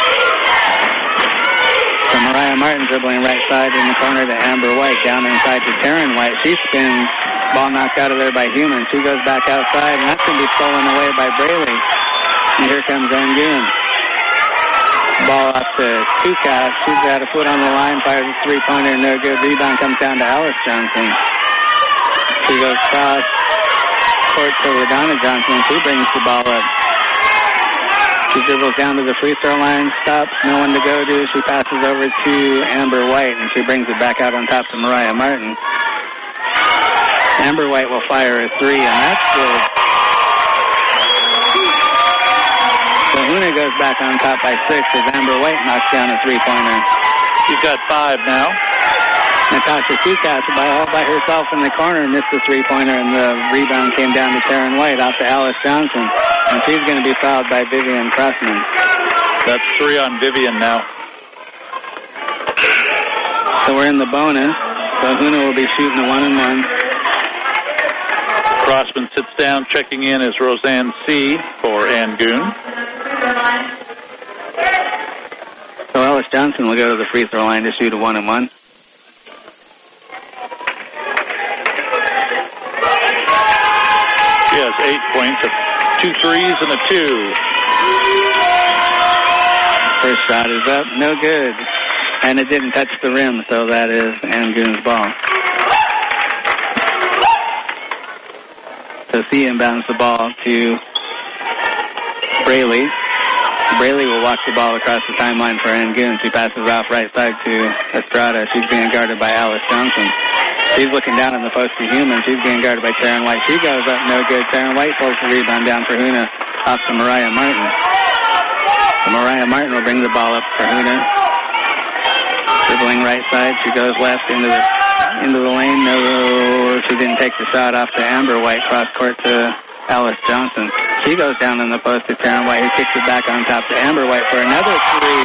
So Mariah Martin dribbling right side in the corner to Amber White, down inside to Taryn White. She spins, ball knocked out of there by Human. She goes back outside, and that's going to be stolen away by Braley. And here comes Angoon. Ball up to Kukas. She's got a foot on the line, fires a three-pointer, no good. Rebound comes down to Alice Johnson. She goes cross court to LaDonna Johnson. She brings the ball up. She dribbles down to the free throw line, stops, no one to go to. She passes over to Amber White, and she brings it back out on top to Mariah Martin. Amber White will fire a 3, and that's good. So Huna goes back on top by 6 as Amber White knocks down a three-pointer. She's got 5 now. Natasha Kukas all by herself in the corner missed the three-pointer, and the rebound came down to Taryn White out to Alice Johnson. And she's going to be fouled by Vivian Crossman. That's 3 on Vivian now. So we're in the bonus. So Huna will be shooting a 1-and-1. Crossman sits down. Checking in is Roseanne C. for Angoon. So Alice Johnson will go to the free throw line to shoot a 1-and-1. She has 8 points, 2 threes and a 2. First shot is up, no good. And it didn't touch the rim, so that is Angoon's ball. So C inbounds the ball to Braley. Braley will walk the ball across the timeline for Angoon. She passes off right side to Estrada. She's being guarded by Alice Johnson. She's looking down on the post to Human. She's being guarded by Taryn White. She goes up, no good. Taryn White pulls the rebound down for Huna, off to Mariah Martin. So Mariah Martin will bring the ball up for Huna. Dribbling right side, she goes left into the lane. No, she didn't take the shot off to Amber White. Cross court to Alice Johnson. She goes down on the post to Taryn White, who kicks it back on top to Amber White for another 3.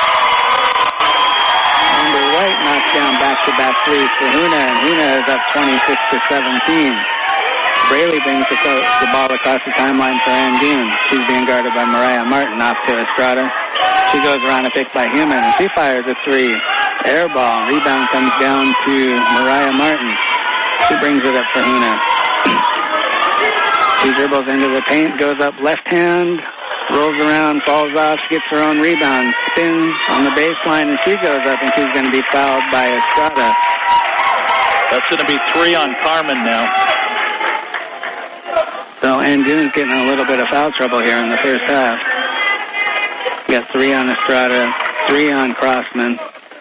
Amber White knocks down back-to-back threes for Huna, and Huna is up 26 to 17. Braley brings the ball across the timeline for Angoon. She's being guarded by Mariah Martin, off to Estrada. She goes around a pick by Human, and she fires a 3. Air ball. Rebound comes down to Mariah Martin. She brings it up for Huna. She dribbles into the paint, goes up left hand, rolls around, falls off, gets her own rebound, spins on the baseline, and she goes up, and she's going to be fouled by Estrada. That's going to be 3 on Carmen now. So Angoon's getting a little bit of foul trouble here in the first half. We got 3 on Estrada, 3 on Crossman.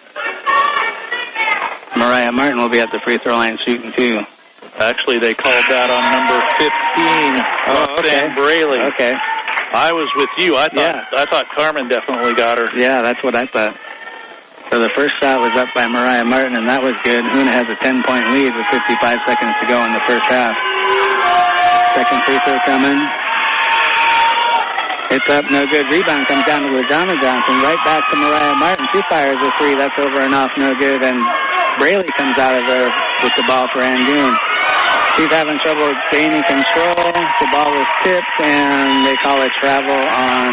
Mariah Martin will be at the free throw line shooting 2. Actually, they called that on number 15, Sam Braley. Okay. I was with you. I thought Carmen definitely got her. Yeah, that's what I thought. So the first shot was up by Mariah Martin, and that was good. Huna has a 10-point lead with 55 seconds to go in the first half. Second free throw coming. It's up, no good. Rebound comes down to LaDonna Johnson. Right back to Mariah Martin. She fires a 3. That's over and off, no good. And Braley comes out of there with the ball for Angoon. She's having trouble gaining control. The ball was tipped, and they call a travel on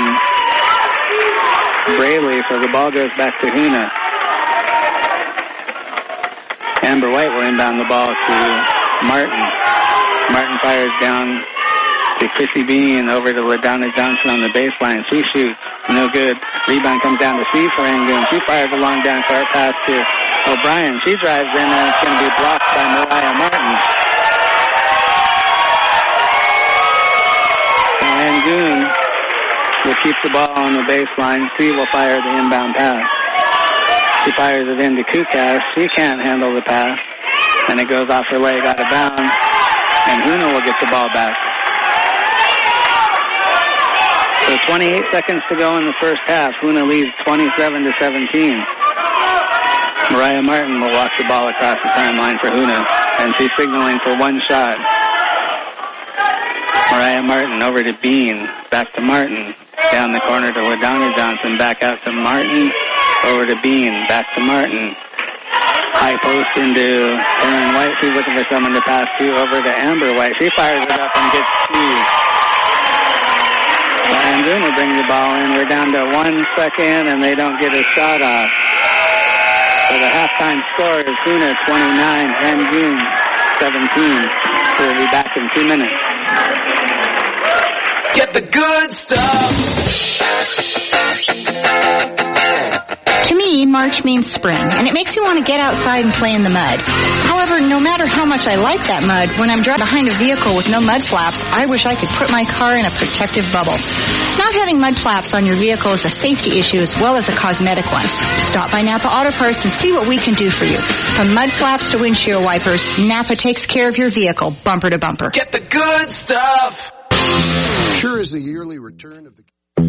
Braley, so the ball goes back to Huna. Amber White will inbound the ball to Martin. Martin fires down to Chrissy Bean, over to LaDonna Johnson on the baseline. She shoots. No good. Rebound comes down to C for Angoon. She fires a long down court pass to O'Brien. She drives in, and it's going to be blocked by Mariah Martin. Angoon will keep the ball on the baseline. C will fire the inbound pass. She fires it into Kukas. She can't handle the pass, and it goes off her leg out of bounds, and Huna will get the ball back. So 28 seconds to go in the first half. Huna leads 27-17. Mariah Martin will walk the ball across the timeline for Huna, and she's signaling for one shot. Mariah Martin over to Bean, back to Martin, down the corner to LaDonna Johnson, back out to Martin, over to Bean, back to Martin. High post into Aaron White. She's looking for someone to pass to, over to Amber White. She fires it up and gets two. Angoon will bring the ball in. We're down to 1 second, and they don't get a shot off. So the halftime score is Huna 29, Angoon 17. So we'll be back in 2 minutes. Get the good stuff. To me, March means spring, and it makes me want to get outside and play in the mud. However, no matter how much I like that mud, when I'm driving behind a vehicle with no mud flaps, I wish I could put my car in a protective bubble. Not having mud flaps on your vehicle is a safety issue as well as a cosmetic one. Stop by Napa Auto Parts and see what we can do for you. From mud flaps to windshield wipers, Napa takes care of your vehicle bumper to bumper. Get the good stuff. Sure is the yearly return of the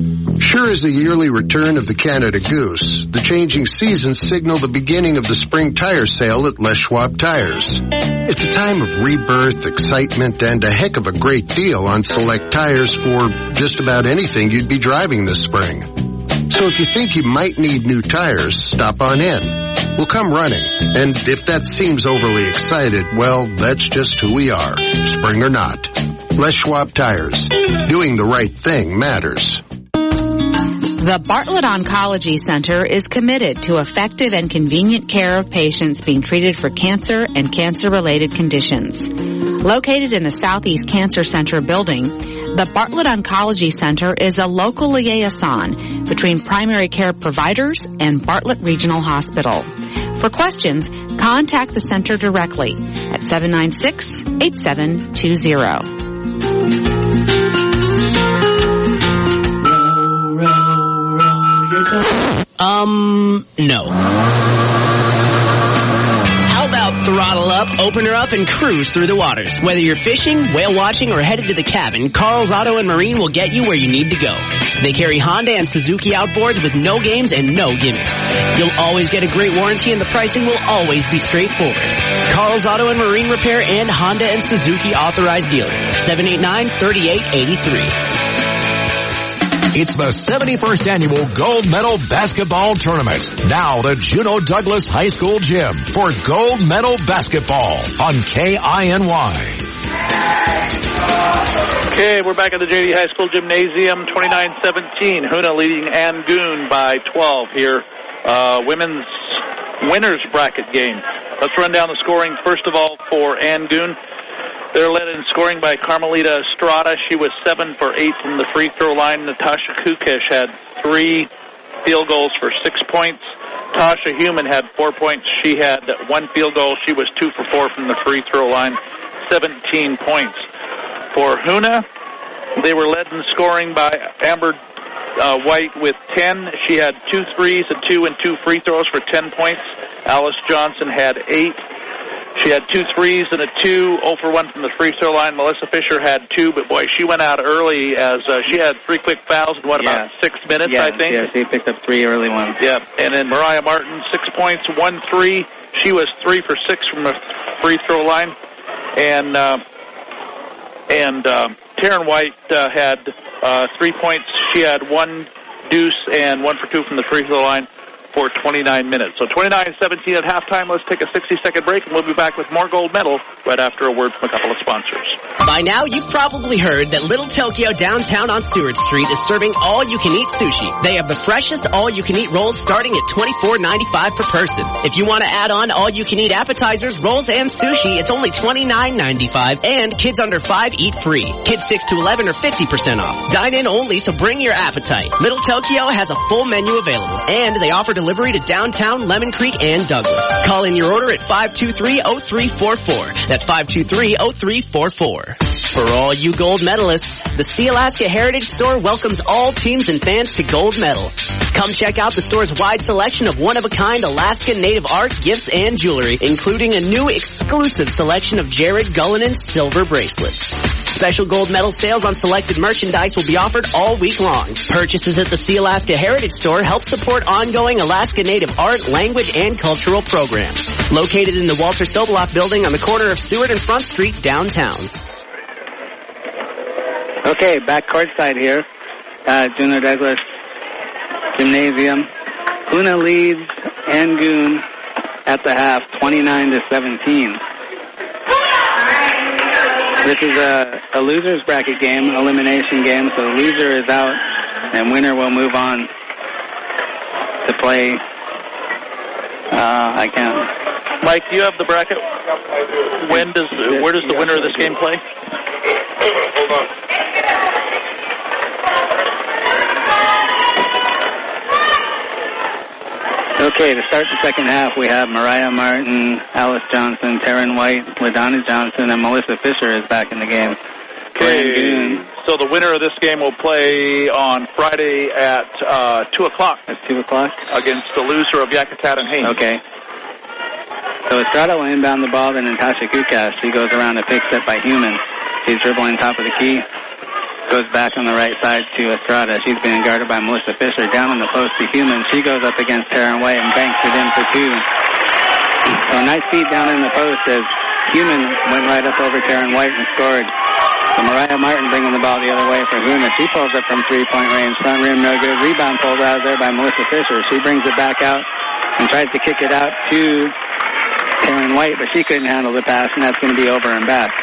Canada Goose. The changing seasons signal the beginning of the spring tire sale at Les Schwab Tires. It's a time of rebirth, excitement, and a heck of a great deal on select tires for just about anything you'd be driving this spring. So if you think you might need new tires, stop on in. We'll come running. And if that seems overly excited, well, that's just who we are, spring or not. Les Schwab Tires. Doing the right thing matters. The Bartlett Oncology Center is committed to effective and convenient care of patients being treated for cancer and cancer-related conditions. Located in the Southeast Cancer Center building, the Bartlett Oncology Center is a local liaison between primary care providers and Bartlett Regional Hospital. For questions, contact the center directly at 796-8720. No. How about throttle up, open her up, and cruise through the waters? Whether you're fishing, whale watching, or headed to the cabin, Carl's Auto and Marine will get you where you need to go. They carry Honda and Suzuki outboards with no games and no gimmicks. You'll always get a great warranty, and the pricing will always be straightforward. Carl's Auto and Marine Repair and Honda and Suzuki authorized dealer. 789-3883. It's the 71st Annual Gold Medal Basketball Tournament. Now the Juneau Douglas High School Gym for Gold Medal Basketball on KINY. Okay, we're back at the JD High School Gymnasium, 29-17. Huna leading Angoon by 12 here. Women's winners bracket game. Let's run down the scoring. First of all, for Angoon, they're led in scoring by Carmelita Estrada. She was 7 for 8 from the free throw line. Natasha Kukish had 3 field goals for 6 points. Tasha Human had 4 points. She had 1 field goal. She was 2 for 4 from the free throw line, 17 points. For Huna, they were led in scoring by Amber White with 10. She had 2 threes, a 2 and 2 free throws for 10 points. Alice Johnson had 8. She had 2 threes and a 2, 0 for 1 from the free throw line. Melissa Fisher had 2, but boy, she went out early as she had 3 quick fouls in about 6 minutes, I think. Yeah, she picked up 3 early ones. Yeah, and then Mariah Martin, 6 points, 1 3. She was 3 for 6 from the free throw line. And Taryn White had 3 points. She had 1 deuce and 1 for 2 from the free throw line. for 29 minutes. So 29-17 at halftime. Let's take a 60-second break, and we'll be back with more gold medal right after a word from a couple of sponsors. By now, you've probably heard that Little Tokyo downtown on Seward Street is serving all-you-can-eat sushi. They have the freshest all-you-can-eat rolls starting at $24.95 per person. If you want to add on all-you-can-eat appetizers, rolls, and sushi, it's only $29.95, and kids under 5 eat free. Kids 6 to 11 are 50% off. Dine in only, so bring your appetite. Little Tokyo has a full menu available, and they offer delivery to downtown, Lemon Creek, and Douglas. Call in your order at 523-0344. That's 523-0344. For all you gold medalists, the Sealaska Heritage Store welcomes all teams and fans to Gold Medal. Come check out the store's wide selection of one-of-a-kind Alaskan native art, gifts, and jewelry, including a new exclusive selection of Jared Gullinan silver bracelets. Special gold medal sales on selected merchandise will be offered all week long. Purchases at the Sealaska Heritage Store help support ongoing Alaska Native art, language, and cultural programs. Located in the Walter Soboloff building on the corner of Seward and Front Street, downtown. Okay, back courtside here at Juneau Douglas Gymnasium. Hoona leads Angoon at the half, 29-17. This is a loser's bracket game, elimination game, so loser is out, and winner will move on to play. I can't. Mike, do you have the bracket? Where does the winner of this game play? Hold on. Okay, to start the second half, we have Mariah Martin, Alice Johnson, Taryn White, LaDonna Johnson, and Melissa Fisher is back in the game. Okay, so the winner of this game will play on Friday at 2 o'clock. At 2 o'clock? Against the loser of Yakutat and Haines. Okay. So Estrada will inbound the ball to Natasha Kukas. She goes around and picks up by Human. She's dribbling top of the key. Goes back on the right side to Estrada. She's being guarded by Melissa Fisher. Down in the post to Human. She goes up against Taryn White and banks it in for two. So nice feed down in the post as Human went right up over Taryn White and scored. So Mariah Martin bringing the ball the other way for Hoona. She pulls up from three-point range. Front rim, no good. Rebound pulled out there by Melissa Fisher. She brings it back out and tries to kick it out to Taryn White, but she couldn't handle the pass, and that's going to be over and back.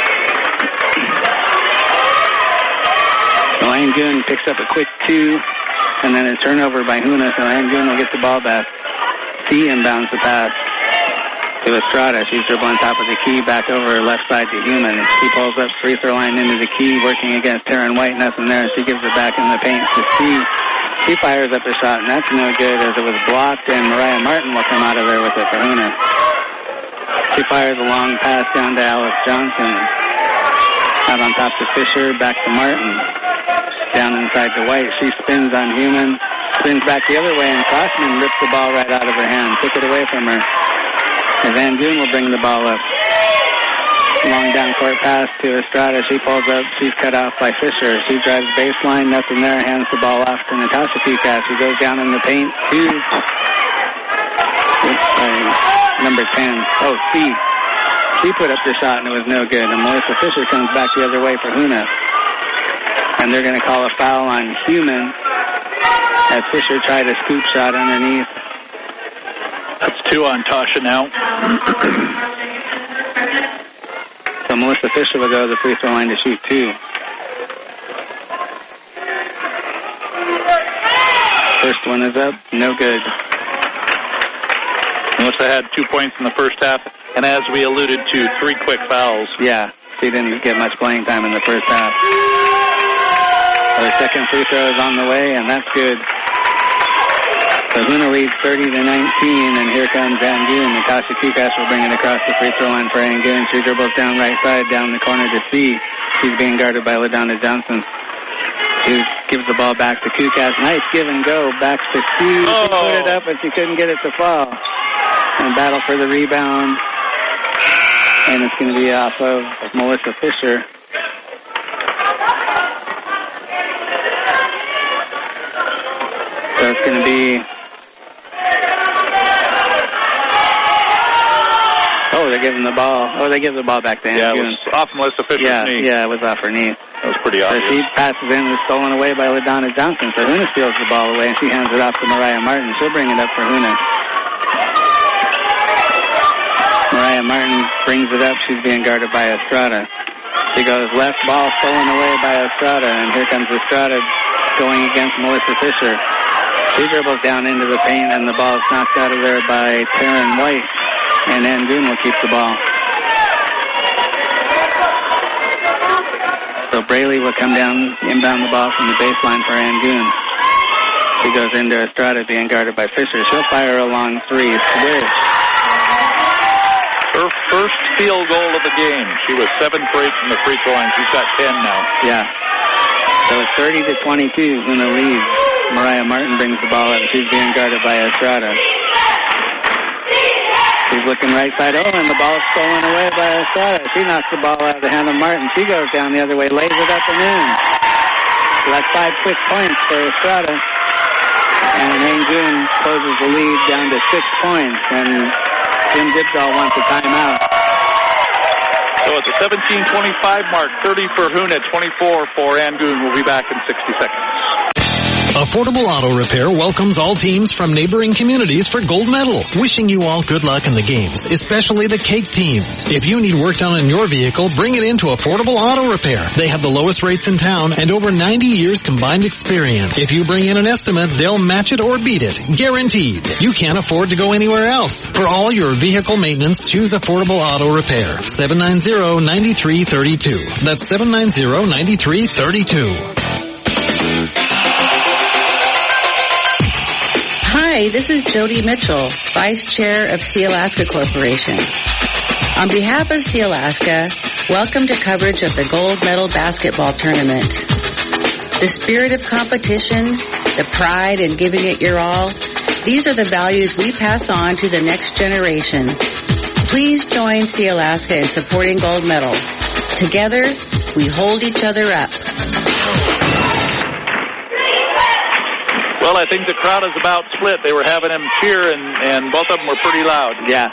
So Angoon picks up a quick two, and then a turnover by Hoona, so Angoon will get the ball back. C inbounds the pass to Estrada. She's dribbling on top of the key, back over left side to Human. She pulls up free throw line into the key, working against Taryn White. Nothing there. She gives it back in the paint to C. She fires up a shot, and that's no good as it was blocked, and Mariah Martin will come out of there with it for Hoona. She fires a long pass down to Alice Johnson. Out on top to Fisher, back to Martin. Down inside to White. She spins on Human, spins back the other way, and Crossman rips the ball right out of her hand. Took it away from her. And Van Goon will bring the ball up. Long down court pass to Estrada. She pulls up. She's cut off by Fisher. She drives baseline. Nothing there. Hands the ball off to Natasha Kukas. She goes down in the paint to number 10. Oh, C. She put up the shot and it was no good. And Melissa Fisher comes back the other way for Hoona. And they're going to call a foul on Human as Fisher tried a scoop shot underneath. That's two on Tasha now. So Melissa Fisher will go to the free throw line to shoot two. First one is up, no good. Melissa had 2 points in the first half, and as we alluded to, 3 quick fouls. Yeah, she didn't get much playing time in the first half. So the second free throw is on the way, and that's good. So Hoona leads 30-19, and here comes Angoon. Natasha Kukas will bring it across the free throw line for Angoon. She dribbles down right side, down the corner to C. She's being guarded by LaDonna Johnson. She gives the ball back to Kukas. Nice give and go. Back to C. She put it up, but she couldn't get it to fall. And battle for the rebound. And it's going to be off of Melissa Fisher. So it's going to be... they're giving the ball. Oh, they give the ball back to Ann Yeah, Goon. it was off Melissa Fisher's knee. Yeah, it was off her knee. That was pretty obvious. So she passes in, was stolen away by LaDonna Johnson. So Huna steals the ball away, and she hands it off to Mariah Martin. She'll bring it up for Huna. Mariah Martin brings it up. She's being guarded by Estrada. She goes left, ball stolen away by Estrada, and here comes Estrada going against Melissa Fisher. She dribbles down into the paint, and the ball is knocked out of there by Taryn White, and Ann Goon will keep the ball. So Braley will come down, inbound the ball from the baseline for Ann Goon. She goes into Estrada, being guarded by Fisher. She'll fire a long three. Swish. Her first field goal of the game. She was 7 for 8 from the free throw line. She's got 10 now. Yeah. So it's 30-22. Huna leads. Mariah Martin brings the ball up. She's being guarded by Estrada. She's looking right side. Oh, and the ball's stolen away by Estrada. She knocks the ball out of the hand of Martin. She goes down the other way, lays it up and in. So that's 5 quick points for Estrada. And Ann Goon closes the lead down to 6 points. And Jim Dibdall wants a timeout. So at the 17:25 mark, 30 for Huna, 24 for Ann Goon. We'll be back in 60 seconds. Affordable Auto Repair welcomes all teams from neighboring communities for gold medal. Wishing you all good luck in the games, especially the cake teams. If you need work done on your vehicle, bring it into Affordable Auto Repair. They have the lowest rates in town and over 90 years combined experience. If you bring in an estimate, they'll match it or beat it. Guaranteed. You can't afford to go anywhere else. For all your vehicle maintenance, choose Affordable Auto Repair. 790-9332. That's 790-9332. Hi, this is Jody Mitchell, Vice Chair of Sealaska Corporation. On behalf of Sealaska, welcome to coverage of the Gold Medal Basketball Tournament. The spirit of competition, the pride in giving it your all, these are the values we pass on to the next generation. Please join Sealaska in supporting Gold Medal. Together, we hold each other up. Well, I think the crowd is about split. They were having him cheer, and both of them were pretty loud. Yeah.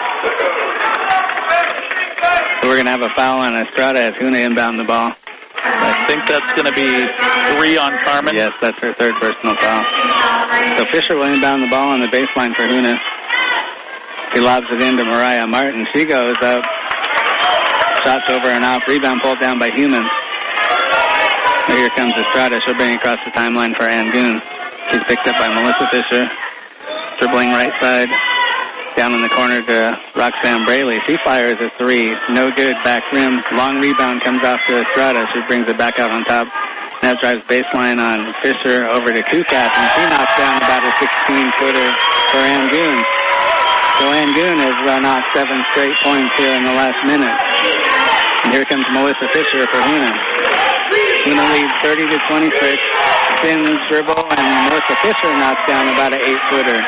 So we're going to have a foul on Estrada as Huna inbound the ball. I think that's going to be 3 on Carmen. Yes, that's her third personal foul. So Fisher will inbound the ball on the baseline for Huna. He lobs it into Mariah Martin. She goes up. Shots over and off. Rebound pulled down by Humans. Here comes Estrada. She'll bring across the timeline for Ann Goon. She's picked up by Melissa Fisher. Dribbling right side. Down in the corner to Roxanne Braley. She fires a three. No good. Back rim. Long rebound comes off to Estrada. She brings it back out on top. Now drives baseline on Fisher over to Kukat. And she knocks down about a 16-footer for Ann Goon. So Ann Goon has run off 7 straight points here in the last minute. And here comes Melissa Fisher for Huna. Huna leads 30-26. Spins, dribble, and Melissa Fisher knocks down about an 8-footer.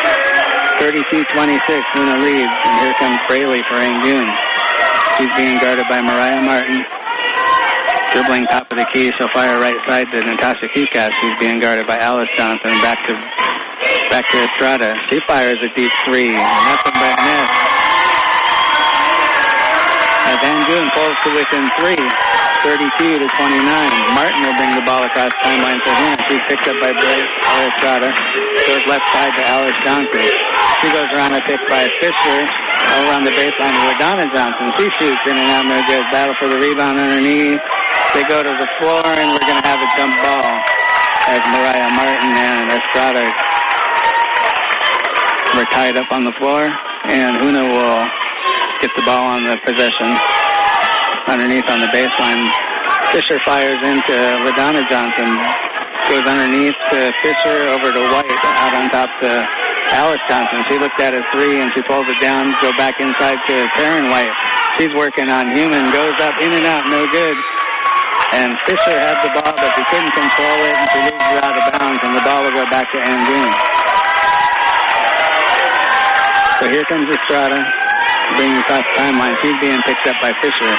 32-26, Huna leads. And here comes Braley for Ann Goon. She's being guarded by Mariah Martin. Dribbling top of the key, she'll fire right side to Natasha Kukas. She's being guarded by Alice Johnson. Back to Estrada. She fires a deep three. Nothing but miss. Van Goon pulls to within 3. 32-29. Martin will bring the ball across the timeline for him. She's picked up by Estrada. Goes left side to Alice Johnson. She goes around a pick by Fisher. Around the baseline to LaDonna Johnson. She shoots in and out, no good. Battle for the rebound underneath. They go to the floor, and we're going to have a jump ball as Mariah Martin and Estrada were tied up on the floor. And Huna will get the ball on the possession. Underneath on the baseline. Fisher fires into LaDonna Johnson. Goes underneath to Fisher, over to White, out on top to Alice Johnson. She looked at a three and she pulls it down, go back inside to Taryn White. She's working on Human, goes up, in and out, no good. And Fisher had the ball, but she couldn't control it, and she leaves it out of bounds, and the ball will go back to Ann Goon. So here comes Estrada, bringing across the timeline. She's being picked up by Fisher.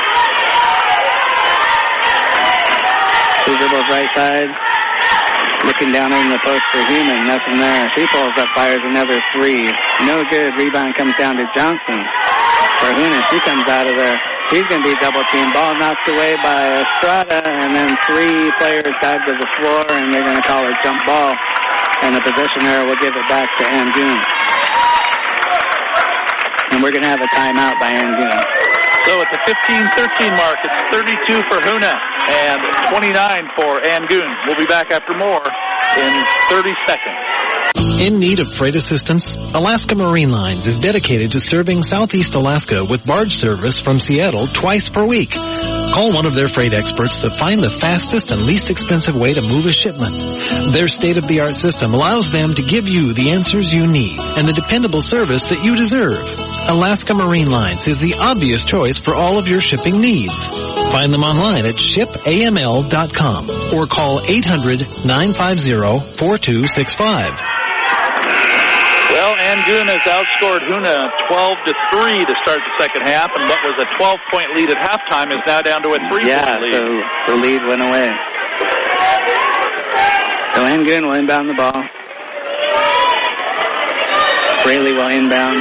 She dribbles right side, looking down in the post for Human. Nothing there. She pulls up, fires another three. No good. Rebound comes down to Johnson. for Huna. She comes out of there. She's going to be double teamed. Ball knocked away by Estrada, and then 3 players dive to the floor, and they're going to call a jump ball. And the possession error will give it back to Angoon. And we're going to have a timeout by Angoon. So at the 15-13 mark, it's 32 for Huna and 29 for Angoon. We'll be back after more in 30 seconds. In need of freight assistance? Alaska Marine Lines is dedicated to serving Southeast Alaska with barge service from Seattle twice per week. Call one of their freight experts to find the fastest and least expensive way to move a shipment. Their state-of-the-art system allows them to give you the answers you need and the dependable service that you deserve. Alaska Marine Lines is the obvious choice for all of your shipping needs. Find them online at shipaml.com or call 800-950-4265. Well, Angoon has outscored Huna 12-3 to start the second half, and what was a 12-point lead at halftime is now down to a 3-point lead. Yeah, so the lead went away. So Angoon will inbound the ball. Braley will inbound.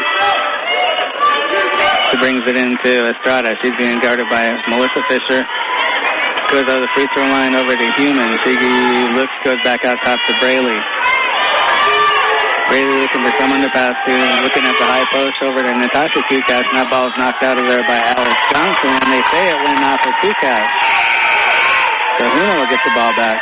She brings it into Estrada. She's being guarded by Melissa Fisher. Goes over the free throw line over to Human. She looks, goes back out top to Braley. Braley looking for someone to pass to, looking at the high post over to Natasha Kukas, and that ball is knocked out of there by Alice Johnson, and they say it went off of Kukas. So Huna will get the ball back.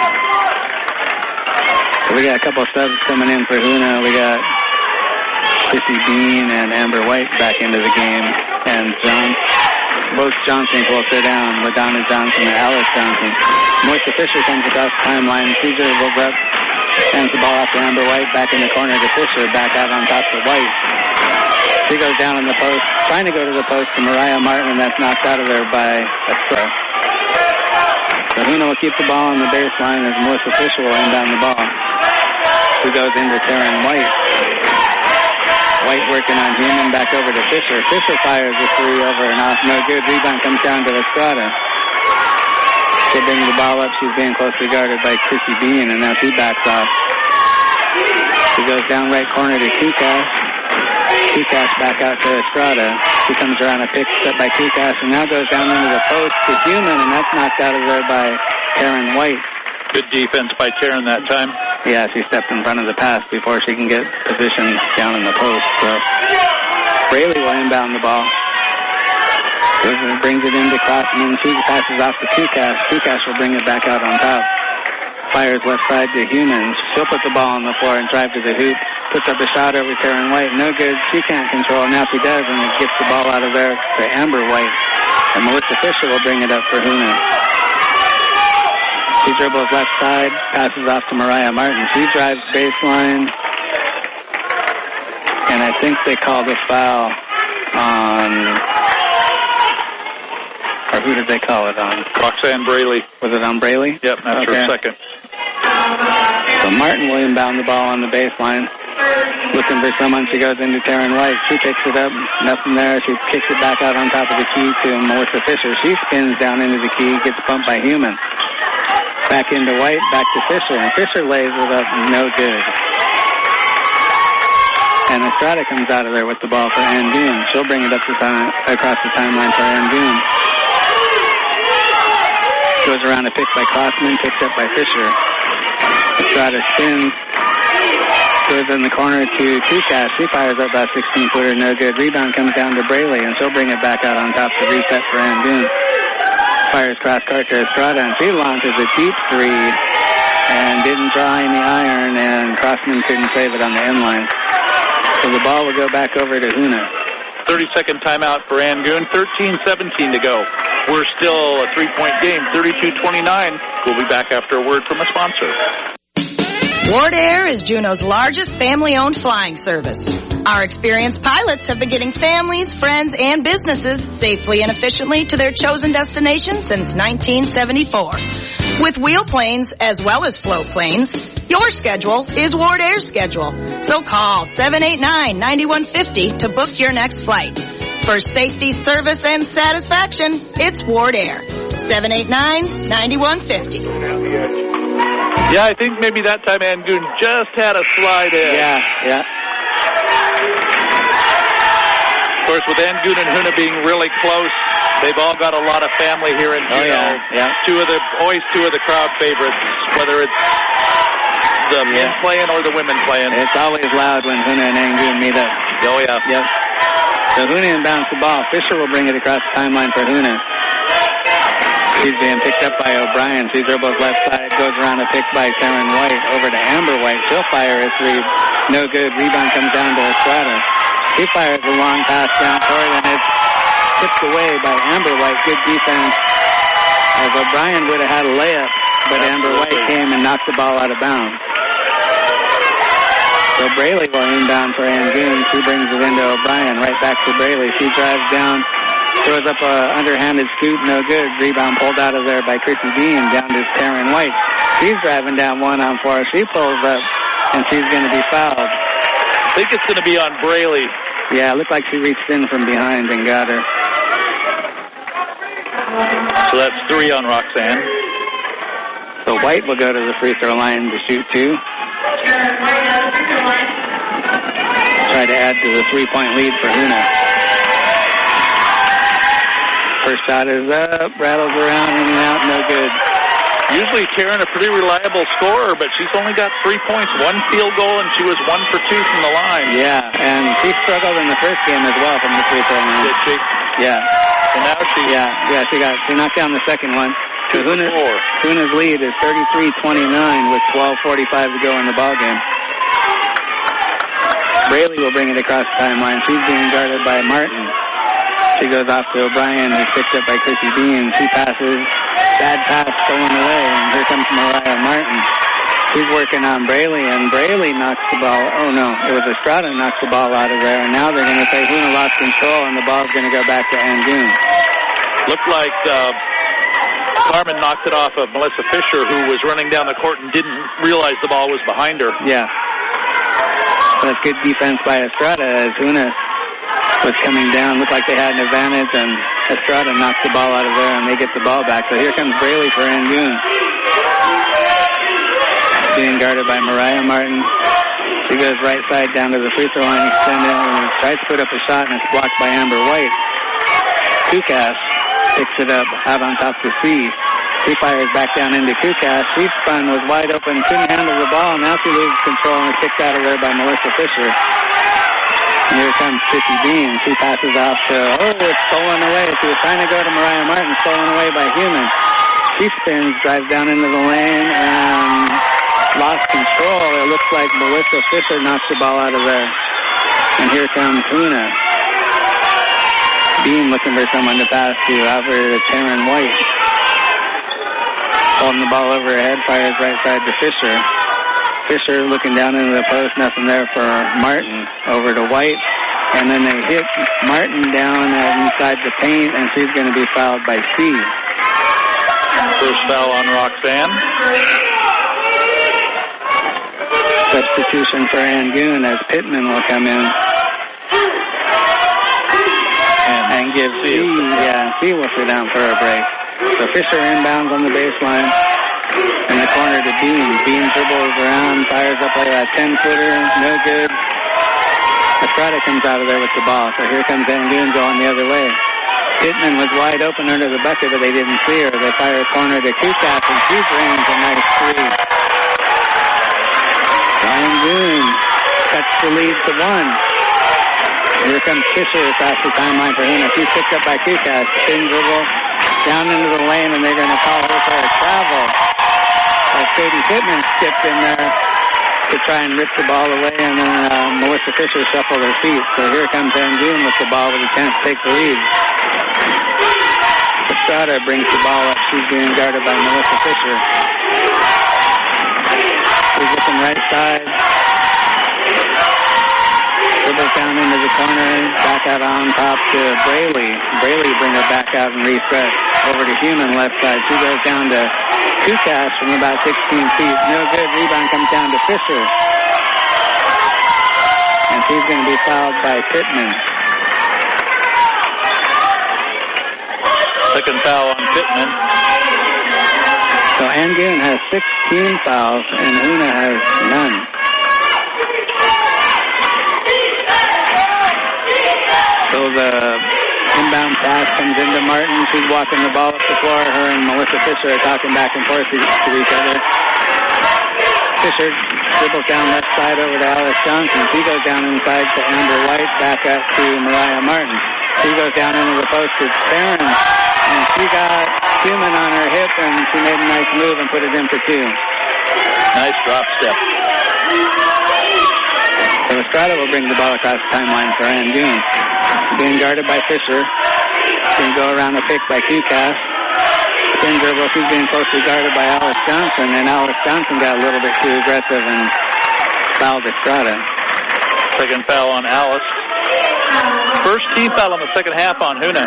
So we got a couple of subs coming in for Huna. We got Sissy Bean and Amber White back into the game, and both Johnsons will sit down, LaDonna Johnson and Alice Johnson. Melissa Fisher comes across the timeline, sees her, goes up, hands the ball off to Amber White, back in the corner to Fisher, back out on top to White. She goes down in the post, trying to go to the post to Mariah Martin, that's knocked out of there by Estrella. So Huna will keep the ball on the baseline as Melissa Fisher will inbound the ball. Who goes into Taryn White. White working on Human, back over to Fisher. Fisher fires a 3 over and off, no good. Rebound comes down to Estrada. She'll bring the ball up. She's being closely guarded by Chrissy Bean, and now she backs off. She goes down right corner to Kukas. Kukas back out to Estrada. She comes around a pick step by Kukas, and now goes down into the post to Human, and that's knocked out of there by Taryn White. Good defense by Taryn that time. Yeah, she stepped in front of the pass before she can get positioned down in the post. So Braley will inbound the ball. Brings it into Crossman. She passes off to Kukas. Kukas will bring it back out on top. Fires left side to Humans. She'll put the ball on the floor and drive to the hoop. Puts up a shot over Taryn White. No good. She can't control. Now she does, and it gets the ball out of there to Amber White. And Melissa Fisher will bring it up for Huna. She dribbles left side, passes off to Mariah Martin. She drives baseline. And I think they called a foul on... Or who did they call it on? Roxanne Braley. Was it on Braley? Yep, after a second. So Martin will inbound the ball on the baseline. Looking for someone. She goes into Taryn White. She picks it up. Nothing there. She kicks it back out on top of the key to Melissa Fisher. She spins down into the key. Gets bumped by Human. Back into White. Back to Fisher. And Fisher lays it up. No good. And Estrada comes out of there with the ball for Angoon. She'll bring it up across the timeline for Angoon. Goes around a pick by Crossman, picked up by Fisher. Estrada spins. Goes in the corner to Kukas. She fires up that 16-footer, no good. Rebound comes down to Braley, and she'll bring it back out on top to reset for Angoon. Fires cross court to Estrada, and she launches a deep 3 and didn't draw any iron, and Crossman couldn't save it on the inline. So the ball will go back over to Huna. 30-second timeout for Angoon. 13-17 to go. We're still a 3-point game, 32-29. We'll be back after a word from a sponsor. Ward Air is Juneau's largest family-owned flying service. Our experienced pilots have been getting families, friends, and businesses safely and efficiently to their chosen destination since 1974. With wheel planes as well as float planes, your schedule is Ward Air's schedule. So call 789-9150 to book your next flight. For safety, service, and satisfaction, it's Ward Air. 789-9150. Yeah, I think maybe that time Angoon just had a slide in. Yeah. course, with Angoon and Hoonah being really close, they've all got a lot of family here in Juneau. Always two of the crowd favorites, whether it's the men playing or the women playing. It's always loud when Hoonah and Angoon meet up. Oh, yeah. Yep. So Hoonah inbounds the ball. Fisher will bring it across the timeline for Hoonah. She's being picked up by O'Brien. She dribbles left side, goes around a pick by Taryn White over to Amber White. She'll fire a three. No good. Rebound comes down to Estrada. She fires a long pass down court, and it's tipped away by Amber White. Good defense, as O'Brien would have had a layup, but Amber White came and knocked the ball out of bounds. So Braley will inbound for Angoon. She brings it into O'Brien. Right back to Braley. She drives down, throws up a underhanded scoop. No good. Rebound pulled out of there by Chrissy Dean. Down to Taryn White. She's driving down 1-on-4. She pulls up, and she's going to be fouled. I think it's going to be on Braley. Yeah, it looked like she reached in from behind and got her. So that's 3 on Roxanne. So White will go to the free throw line to shoot 2. Try to add to the 3-point lead for Hoonah. First shot is up, rattles around, in and out, no good. Usually Taryn a pretty reliable scorer, but she's only got 3 points, 1 field goal, and she was 1 for 2 from the line. Yeah, and she struggled in the first game as well from the free throw line. Did she? Yeah. And now she... she knocked down the second one. So Hoonah's lead is 33-29 with 12:45 to go in the ballgame. Braley will bring it across the timeline. She's being guarded by Martin. She goes off to O'Brien, who's picked up by Chrissy Dean. She passes. Bad pass stolen away, and here comes Mariah Martin. She's working on Braley, and Braley knocks the ball. Oh, no, it was Estrada knocks the ball out of there, and now they're going to say Hoonah lost control, and the ball's going to go back to Angoon. Looked like Carmen knocked it off of Melissa Fisher, who was running down the court and didn't realize the ball was behind her. Yeah. That's good defense by Estrada as Hoonah was coming down. Looked like they had an advantage, and Estrada knocked the ball out of there, and they get the ball back. So here comes Braley for Angoon. Being guarded by Mariah Martin. She goes right side down to the free throw line, extended, and tries to put up a shot, and it's blocked by Amber White. Kukas picks it up out on top to C. She fires back down into Kukas. She spun, was wide open, couldn't handle the ball. Now she loses control and is kicked out of there by Melissa Fisher. And here comes Chrissy Dean. She passes off to, it's stolen away. She was trying to go to Mariah Martin, stolen away by Human. She spins, drives down into the lane, and lost control. It looks like Melissa Fisher knocks the ball out of there. And here comes Hoonah. Dean looking for someone to pass to, over to Taryn White. Holding the ball over her head, fires right side to Fisher. Fisher looking down into the post, nothing there for Martin. Over to White, and then they hit Martin down inside the paint, and she's going to be fouled by C. First foul on Roxanne. Substitution for Angoon as Pittman will come in. And give C. C will sit down for a break. So Fisher inbounds on the baseline. In the corner to Dean. Dean dribbles around, fires up like a 10-footer. No good. Estrada comes out of there with the ball. So here comes Angoon going the other way. Pittman was wide open under the bucket, but they didn't see her. They fire a corner to Kukas, and she brings a nice three. Angoon cuts the lead to 1. Here comes Fisher across the timeline for Hoonah. She's picked up by Kukas. Spin dribble down into the lane, and they're going to call her for a travel. As Katie Pittman skipped in there to try and rip the ball away, and then Melissa Fisher shuffled her feet. So here comes Angoon with the ball with a chance to take the lead. Estrada brings the ball up. She's being guarded by Melissa Fisher. She's looking right side. Dribbles down into the corner, back out on top to Braley. Braley bring her back out and reset. Over to Human left side. She goes down to Kukas from about 16 feet. No good. Rebound comes down to Fisher. And she's going to be fouled by Pittman. Second foul on Pittman. So Angoon has 16 fouls and Hoonah has none. So So the inbound pass comes into Martin. She's walking the ball up the floor. Her and Melissa Fisher are talking back and forth to each other. Fisher dribbles down left side over to Alice Johnson. She goes down inside to Amber White, back up to Mariah Martin. She goes down into the post to Taryn, and she got Human on her hip, and she made a nice move and put it in for two. Nice drop step. So Estrada will bring the ball across the timeline for Angoon. Being guarded by Fisher. She's going to go around the pick by Kukas. Spin dribble, she's being closely guarded by Alice Johnson, and Alice Johnson got a little bit too aggressive and fouled Estrada. Second foul on Alice. First team foul in the second half on Huna.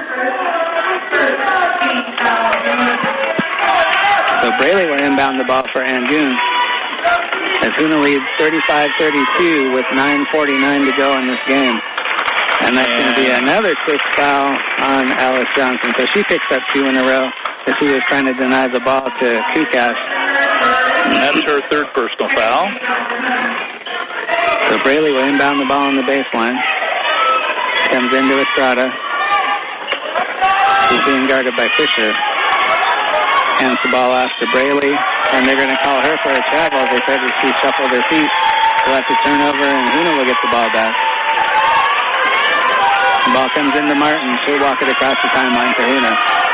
So Braley will inbound the ball for Angoon. As Huna leads 35-32 with 9:49 to go in this game. And that's going to be another quick foul on Alice Johnson. So she picks up two in a row as she was trying to deny the ball to Kukas. That's her third personal foul. So Braley will inbound the ball on the baseline. Comes into Estrada. She's being guarded by Fisher. Hands the ball off to Braley. And they're going to call her for a travel. They said that she shuffled her feet. She'll have to turn over and Huna will get the ball back. The ball comes into Martin. She'll walk it across the timeline to Huna.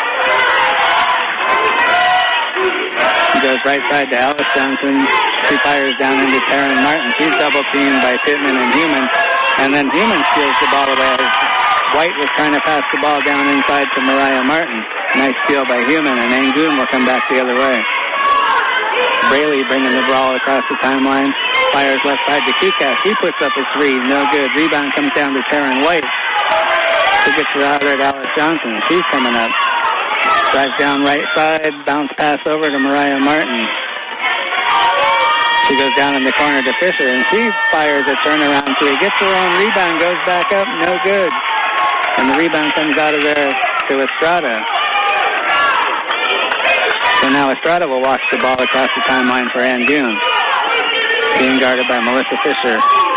She goes right side to Alice Johnson. She fires down into Taryn Martin. She's double teamed by Pittman and Human. And then Human steals the ball away as White was trying to pass the ball down inside to Mariah Martin. Nice steal by Human, and Angoon will come back the other way. Braley bringing the ball across the timeline. Fires left side to Kukas. He puts up a three. No good. Rebound comes down to Taryn White. She gets it out at Alice Johnson. She's coming up. Drives down right side. Bounce pass over to Mariah Martin. She goes down in the corner to Fisher, and she fires a turnaround three. Gets her own rebound. Goes back up. No good. And the rebound comes out of there to Estrada. So now Estrada will watch the ball across the timeline for Angoon. Being guarded by Melissa Fisher.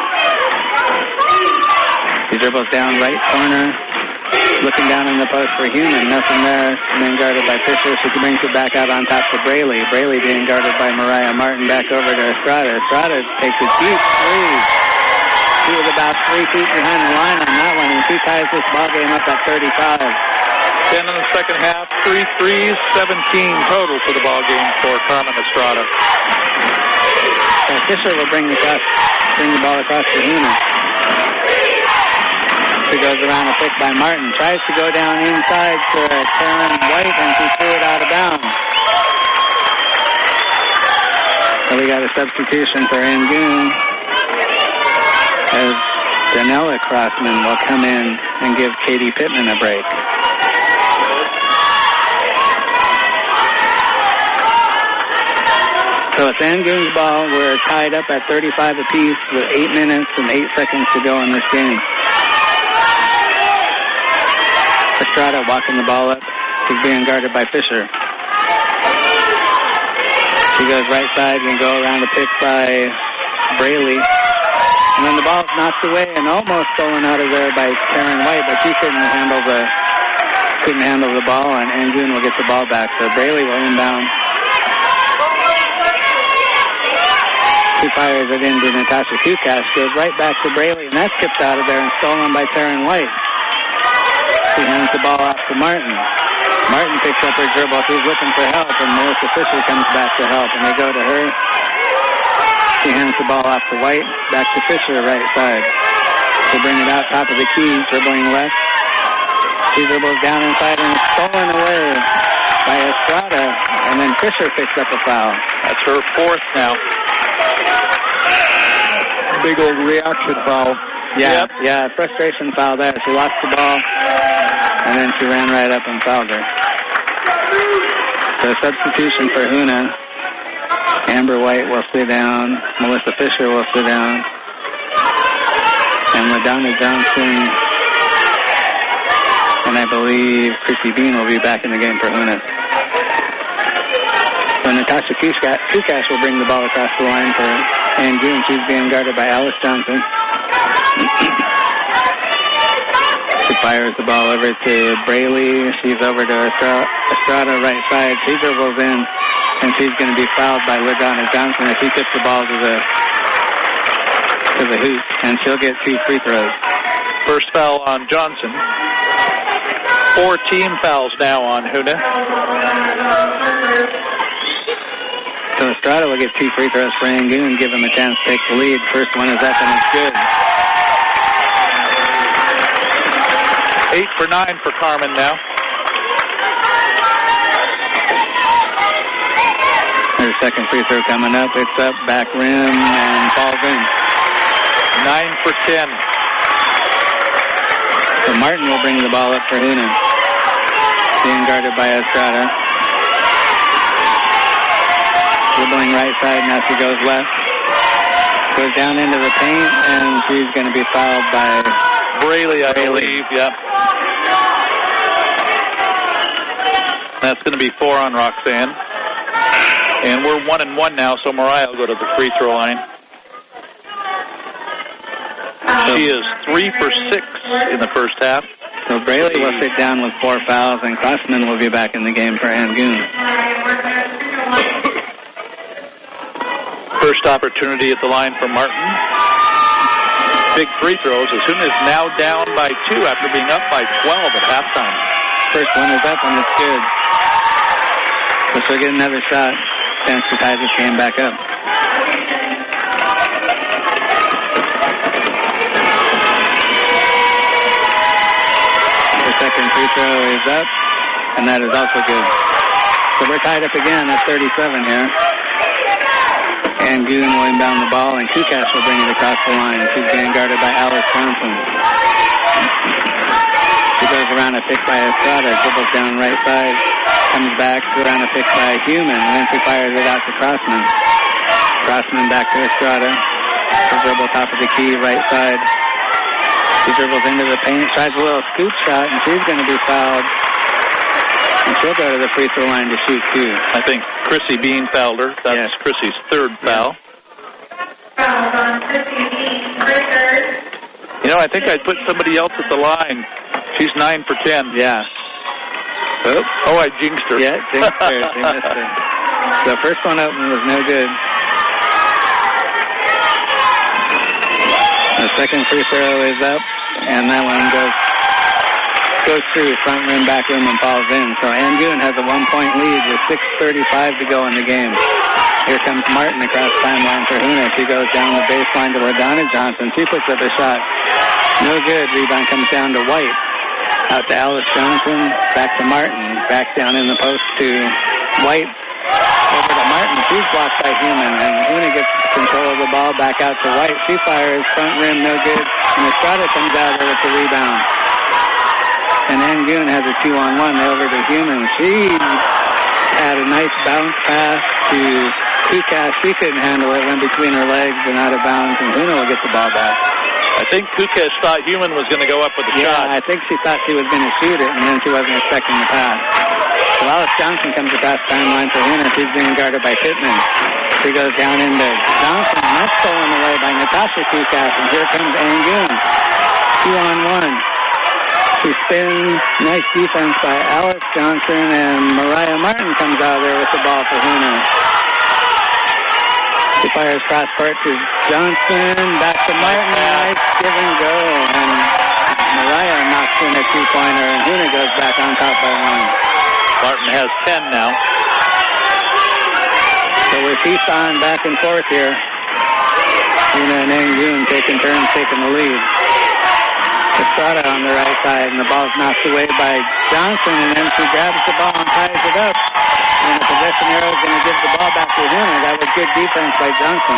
She dribbles down right corner. Looking down in the post for Human. Nothing there. Being guarded by Fisher. She brings it back out on top to Braley. Braley being guarded by Mariah Martin. Back over to Estrada. Estrada takes a deep three. She was about 3 feet behind the line on that one, and she ties this ball game up at 35. 10 in the second half, 3 threes, 17 total for the ball game for Carmen Estrada. So Fisher will bring the ball across to Huna. She goes around a pick by Martin. Tries to go down inside to Taryn White, and she threw it out of bounds. So we got a substitution for Angoon, as Danella Crossman will come in and give Katie Pittman a break. So it's Angoon's ball. We're tied up at 35 apiece with 8 minutes and 8 seconds to go in this game. Estrada walking the ball up. She's being guarded by Fisher. She goes right side and go around the pick by Braley. And then the ball's knocked away and almost stolen out of there by Taryn White, but she couldn't handle the ball, and Angoon will get the ball back. So Braley will inbound. She fires it into Natasha Kukas. Goes right back to Braley, and that's tipped out of there and stolen by Taryn White. She hands the ball off to Martin. Martin picks up her dribble. She's looking for help, and Melissa Fisher comes back to help, and they go to her. She hands the ball off to White, back to Fisher, right side. They bring it out top of the key, dribbling left. She dribbles down inside, and it's stolen away by Estrada, and then Fisher picks up a foul. That's her fourth now. Big old reaction foul. Yeah, frustration foul there. She lost the ball, and then she ran right up and fouled her. So substitution for Huna. Amber White will sit down. Melissa Fisher will sit down. And LaDonna Johnson and I believe Chrissy Bean will be back in the game for Huna. So Natasha Kukas will bring the ball across the line for Angoon. She's being guarded by Alice Johnson. She fires the ball over to Braley. She's over to Estrada right side. She dribbles in, and she's going to be fouled by LaDonna Johnson if she tips the ball to the hoop, and she'll get 2 free throws. First foul on Johnson. 4 team fouls now on Hoonah. So Estrada will get 2 free throws for Angoon and give him a chance to take the lead. First one is up and it's good. 8 for 9 for Carmen now. Her second free throw coming up. It's up, back rim, and falls in. 9 for 10. So Martin will bring the ball up for Hoonah. Being guarded by Estrada. Dribbling right side, now she goes left. Goes down into the paint, and she's going to be fouled by Braley, I believe. Yep. That's going to be 4 on Roxanne. And we're 1-1 now, so Mariah will go to the free throw line. She is 3 for 6 in the first half. So Braley will sit down with 4 fouls, and Crossman will be back in the game for Angoon. First opportunity at the line for Martin. Big free throws. As soon as now down by 2 after being up by 12 at halftime. First one is up, and it's good. So she'll get another shot. Chance to tie this game back up. The second free throw is up, and that is also good. So we're tied up again at 37 here. Angoon will inbound the ball, and Kukash will bring it across the line. She's being guarded by Alice Johnson. She goes around a pick by Estrada, dribbles down right side, comes back around a pick by Human, and then she fires it out to Crossman. Crossman back to Estrada. Her dribble top of the key, right side. She dribbles into the paint, tries a little scoop shot, and she's going to be fouled. And she'll go to the free throw line to shoot 2. I think Chrissy Bean fouled her. That's Chrissy's 3rd foul. You know, I think I'd put somebody else at the line. She's 9 for 10. Yeah. Oh, I jinxed her. Yeah, jinxed her. She missed her. The first one open was no good. The second free throw is up, and that one goes through front rim, back rim, and falls in. So Angoon has a 1-point lead with 6:35 to go in the game. Here comes Martin across timeline for Hoonah. She goes down the baseline to LaDonna Johnson. She puts up a shot. No good. Rebound comes down to White. Out to Alice Johnson. Back to Martin. Back down in the post to White. Over to Martin. She's blocked by Human. And Hoonah gets control of the ball. Back out to White. She fires. Front rim. No good. And Estrada comes out there with the rebound. And Angoon has a 2-on-1 over to Human. She had a nice bounce pass to Kukash. She couldn't handle it. Went between her legs and out of bounds. And Hoonah will get the ball back. I think Kukash thought Human was going to go up with the shot. I think she thought she was going to shoot it, and then she wasn't expecting the pass. So Alice Johnson comes across timeline for Hoonah. She's being guarded by Pittman. She goes down into Johnson. That's stolen away by Natasha Kukash. And here comes Angoon. 2-on-1. She spins. Nice defense by Alice Johnson, and Mariah Martin comes out there with the ball for Hoonah. She fires cross court to Johnson, back to Martin, nice give and go, and Mariah knocks in a 2-pointer, and Hoonah goes back on top by 1. Martin has 10 now. So we're seesawing back and forth here. Hoonah and Angoon taking turns taking the lead. Estrada on the right side, and the ball's knocked away by Johnson, and then she grabs the ball and ties it up. And the possession arrow is going to give the ball back to Hoonah. That was good defense by Johnson.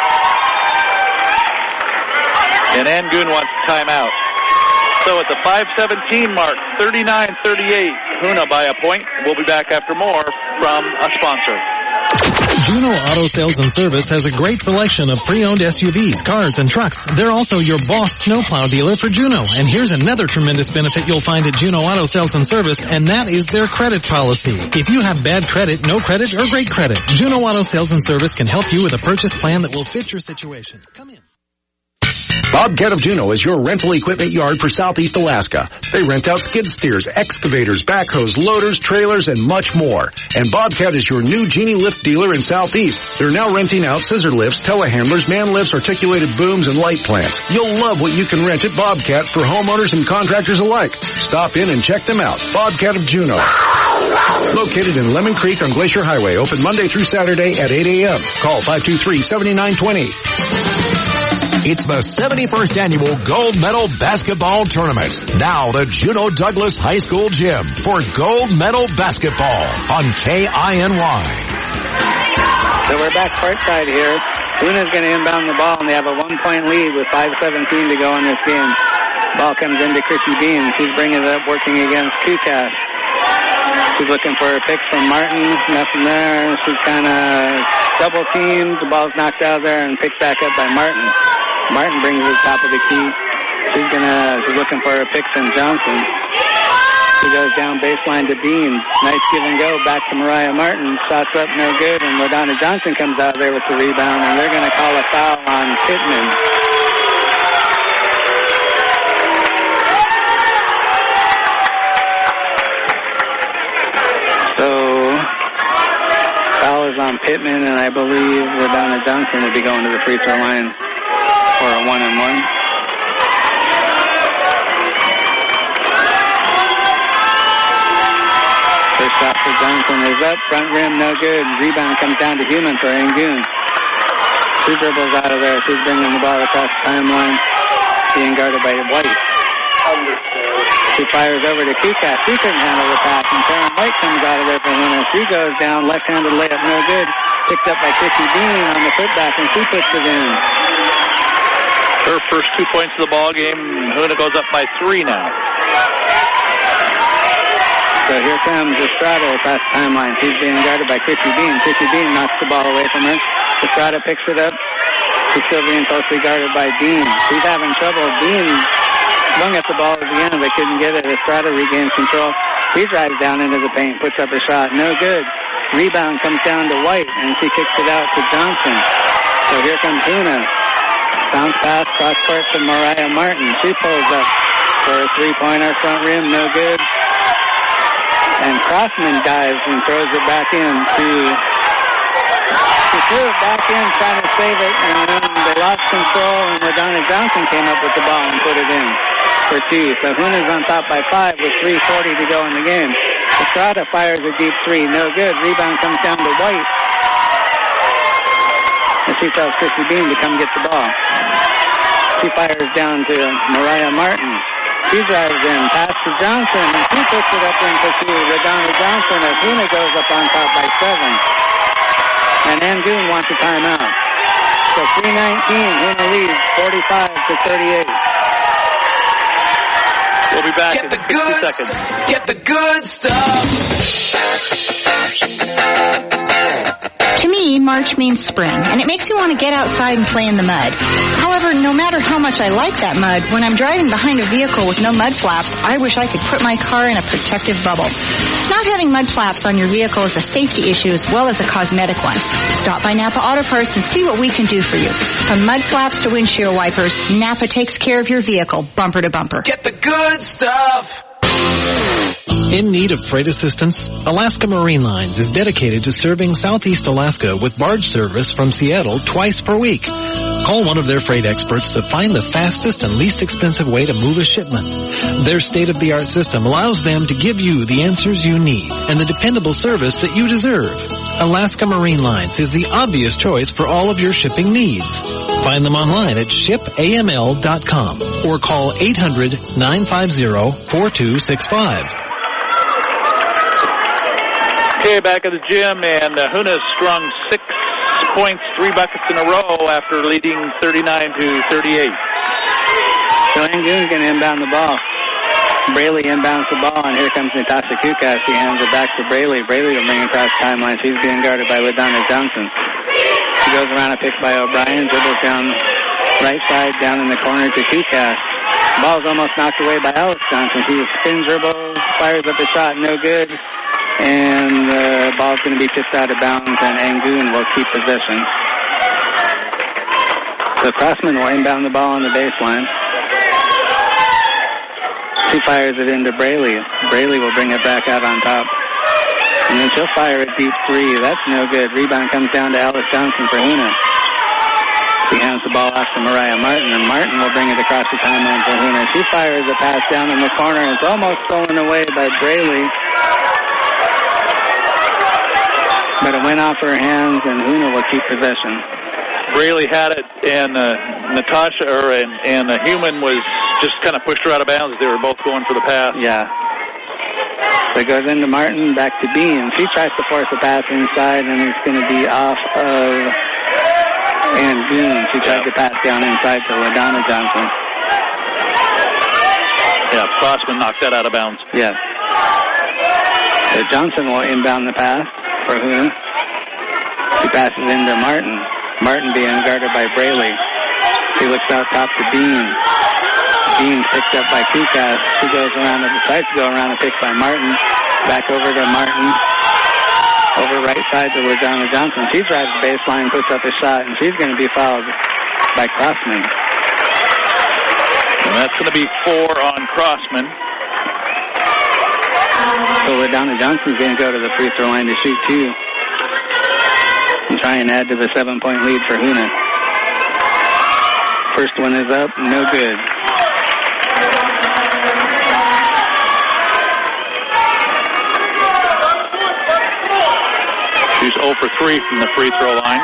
And Angoon wants a timeout. So at the 5:17 mark, 39-38, Hoonah by a point. We'll be back after more from a sponsor. Juno Auto Sales and Service has a great selection of pre-owned SUVs, cars, and trucks. They're also your Boss snowplow dealer for Juno. And here's another tremendous benefit you'll find at Juno Auto Sales and Service, and that is their credit policy. If you have bad credit, no credit, or great credit, Juno Auto Sales and Service can help you with a purchase plan that will fit your situation. Come in. Bobcat of Juneau is your rental equipment yard for Southeast Alaska. They rent out skid steers, excavators, backhoes, loaders, trailers, and much more. And Bobcat is your new Genie lift dealer in Southeast. They're now renting out scissor lifts, telehandlers, man lifts, articulated booms, and light plants. You'll love what you can rent at Bobcat for homeowners and contractors alike. Stop in and check them out. Bobcat of Juneau. Located in Lemon Creek on Glacier Highway. Open Monday through Saturday at 8 a.m. Call 523-7920. It's the 71st Annual Gold Medal Basketball Tournament. Now the Juneau Douglas High School Gym for Gold Medal Basketball on KINY. So we're back courtside here. Huna's going to inbound the ball, and they have a 1-point lead with 5:17 to go in this game. Ball comes into Chrissy Bean. She's bringing it up, working against Kukas. She's looking for a pick from Martin. Nothing there. She's kind of double teamed. The ball's knocked out of there and picked back up by Martin. Martin brings it to the top of the key. She's looking for a pick from Johnson. She goes down baseline to Bean. Nice give and go back to Mariah Martin. Shots up, no good. And LaDonna Johnson comes out there with the rebound, and they're going to call a foul on Pittman. So, foul is on Pittman, and I believe LaDonna Johnson will be going to the free throw line for a 1-and-1. First shot for Johnson is up, front rim, no good. Rebound comes down to Human for Angoon. She dribbles out of there. She's bringing the ball across the timeline, being guarded by White. She fires over to Kukas. She couldn't handle the pass, and Karen White comes out of there for Huna. She goes down, left-handed layup, no good. Picked up by Chrissy Bean on the putback, and she puts it in. Her first 2 points of the ball game. Huna goes up by 3 now. So here comes Estrada across the timeline. She's being guarded by Chrissy Bean. Chrissy Bean knocks the ball away from her. Estrada picks it up. She's still being closely guarded by Bean. She's having trouble. Bean swung at the ball at the end, but couldn't get it. Estrada regains control. He drives down into the paint, puts up a shot. No good. Rebound comes down to White, and she kicks it out to Johnson. So here comes Huna. Bounce pass, cross court to Mariah Martin. She pulls up for a three-pointer, front rim, no good. And Crossman dives and throws it back in to... She threw it back in, trying to save it, and then they lost control, and LaDonna Johnson came up with the ball and put it in for 2. So Huna's on top by 5 with 3:40 to go in the game. Estrada fires a deep 3, no good. Rebound comes down to White. And she tells Chrissy Bean to come get the ball. She fires down to Mariah Martin. She drives in, pass to Johnson, and she puts it up in for 2. LaDonna Johnson, as Huna goes up on top by 7. And Angoon wants a timeout. So 3:19, Huna leads 45-38. We'll be back in 60 seconds. Get the good stuff. To me, March means spring, and it makes me want to get outside and play in the mud. However, no matter how much I like that mud, when I'm driving behind a vehicle with no mud flaps, I wish I could put my car in a protective bubble. Not having mud flaps on your vehicle is a safety issue as well as a cosmetic one. Stop by Napa Auto Parts and see what we can do for you. From mud flaps to windshield wipers, Napa takes care of your vehicle, bumper to bumper. Get the good stuff. In need of freight assistance? Alaska Marine Lines is dedicated to serving Southeast Alaska with barge service from Seattle twice per week. Call one of their freight experts to find the fastest and least expensive way to move a shipment. Their state-of-the-art system allows them to give you the answers you need and the dependable service that you deserve. Alaska Marine Lines is the obvious choice for all of your shipping needs. Find them online at shipaml.com or call 800-950-4265. Okay, back at the gym, and Huna strung 6 points, 3 buckets in a row after leading 39-38. So Angoon's going to inbound the ball. Braley inbounds the ball, and here comes Natasha Kukas. She hands it back to Braley. Braley will bring it across the timeline. She's being guarded by LaDonna Johnson. She goes around a pick by O'Brien, dribbles down right side, down in the corner to Kukas. Ball's almost knocked away by Alex Johnson. She spin dribbles, fires up a shot, no good. And the ball's going to be tipped out of bounds, and Angoon will keep possession. So Crossman will inbound the ball on the baseline. She fires it into Braley. Braley will bring it back out on top. And then she'll fire a deep three. That's no good. Rebound comes down to Alice Johnson for Huna. She hands the ball off to Mariah Martin, and Martin will bring it across the timeline for Huna. She fires a pass down in the corner, and it's almost stolen away by Braley. But it went off her hands, and Huna will keep possession. Braley had it, and Natasha and Human was just kind of pushed her out of bounds. They were both going for the pass. Yeah. So it goes into Martin, back to Bean. She tries to force a pass inside, and it's going to be off of Ann Bean. She tried to pass down inside to LaDonna Johnson. Yeah, Crossman knocked that out of bounds. Yes. So Johnson will inbound the pass for Huna. She passes into Martin. Martin being guarded by Braley. She looks out top to Bean. Bean's picked up by Kukas. She goes around and decides to go around and picked by Martin. Back over to Martin. Over right side to LaDonna Johnson. She drives the baseline, puts up a shot, and she's going to be fouled by Crossman. And that's going to be 4 on Crossman. So LaDonna Johnson's going to go to the free throw line to shoot 2. And try and add to the 7-point lead for Huna. First one is up, no good. She's 0 for 3 from the free throw line.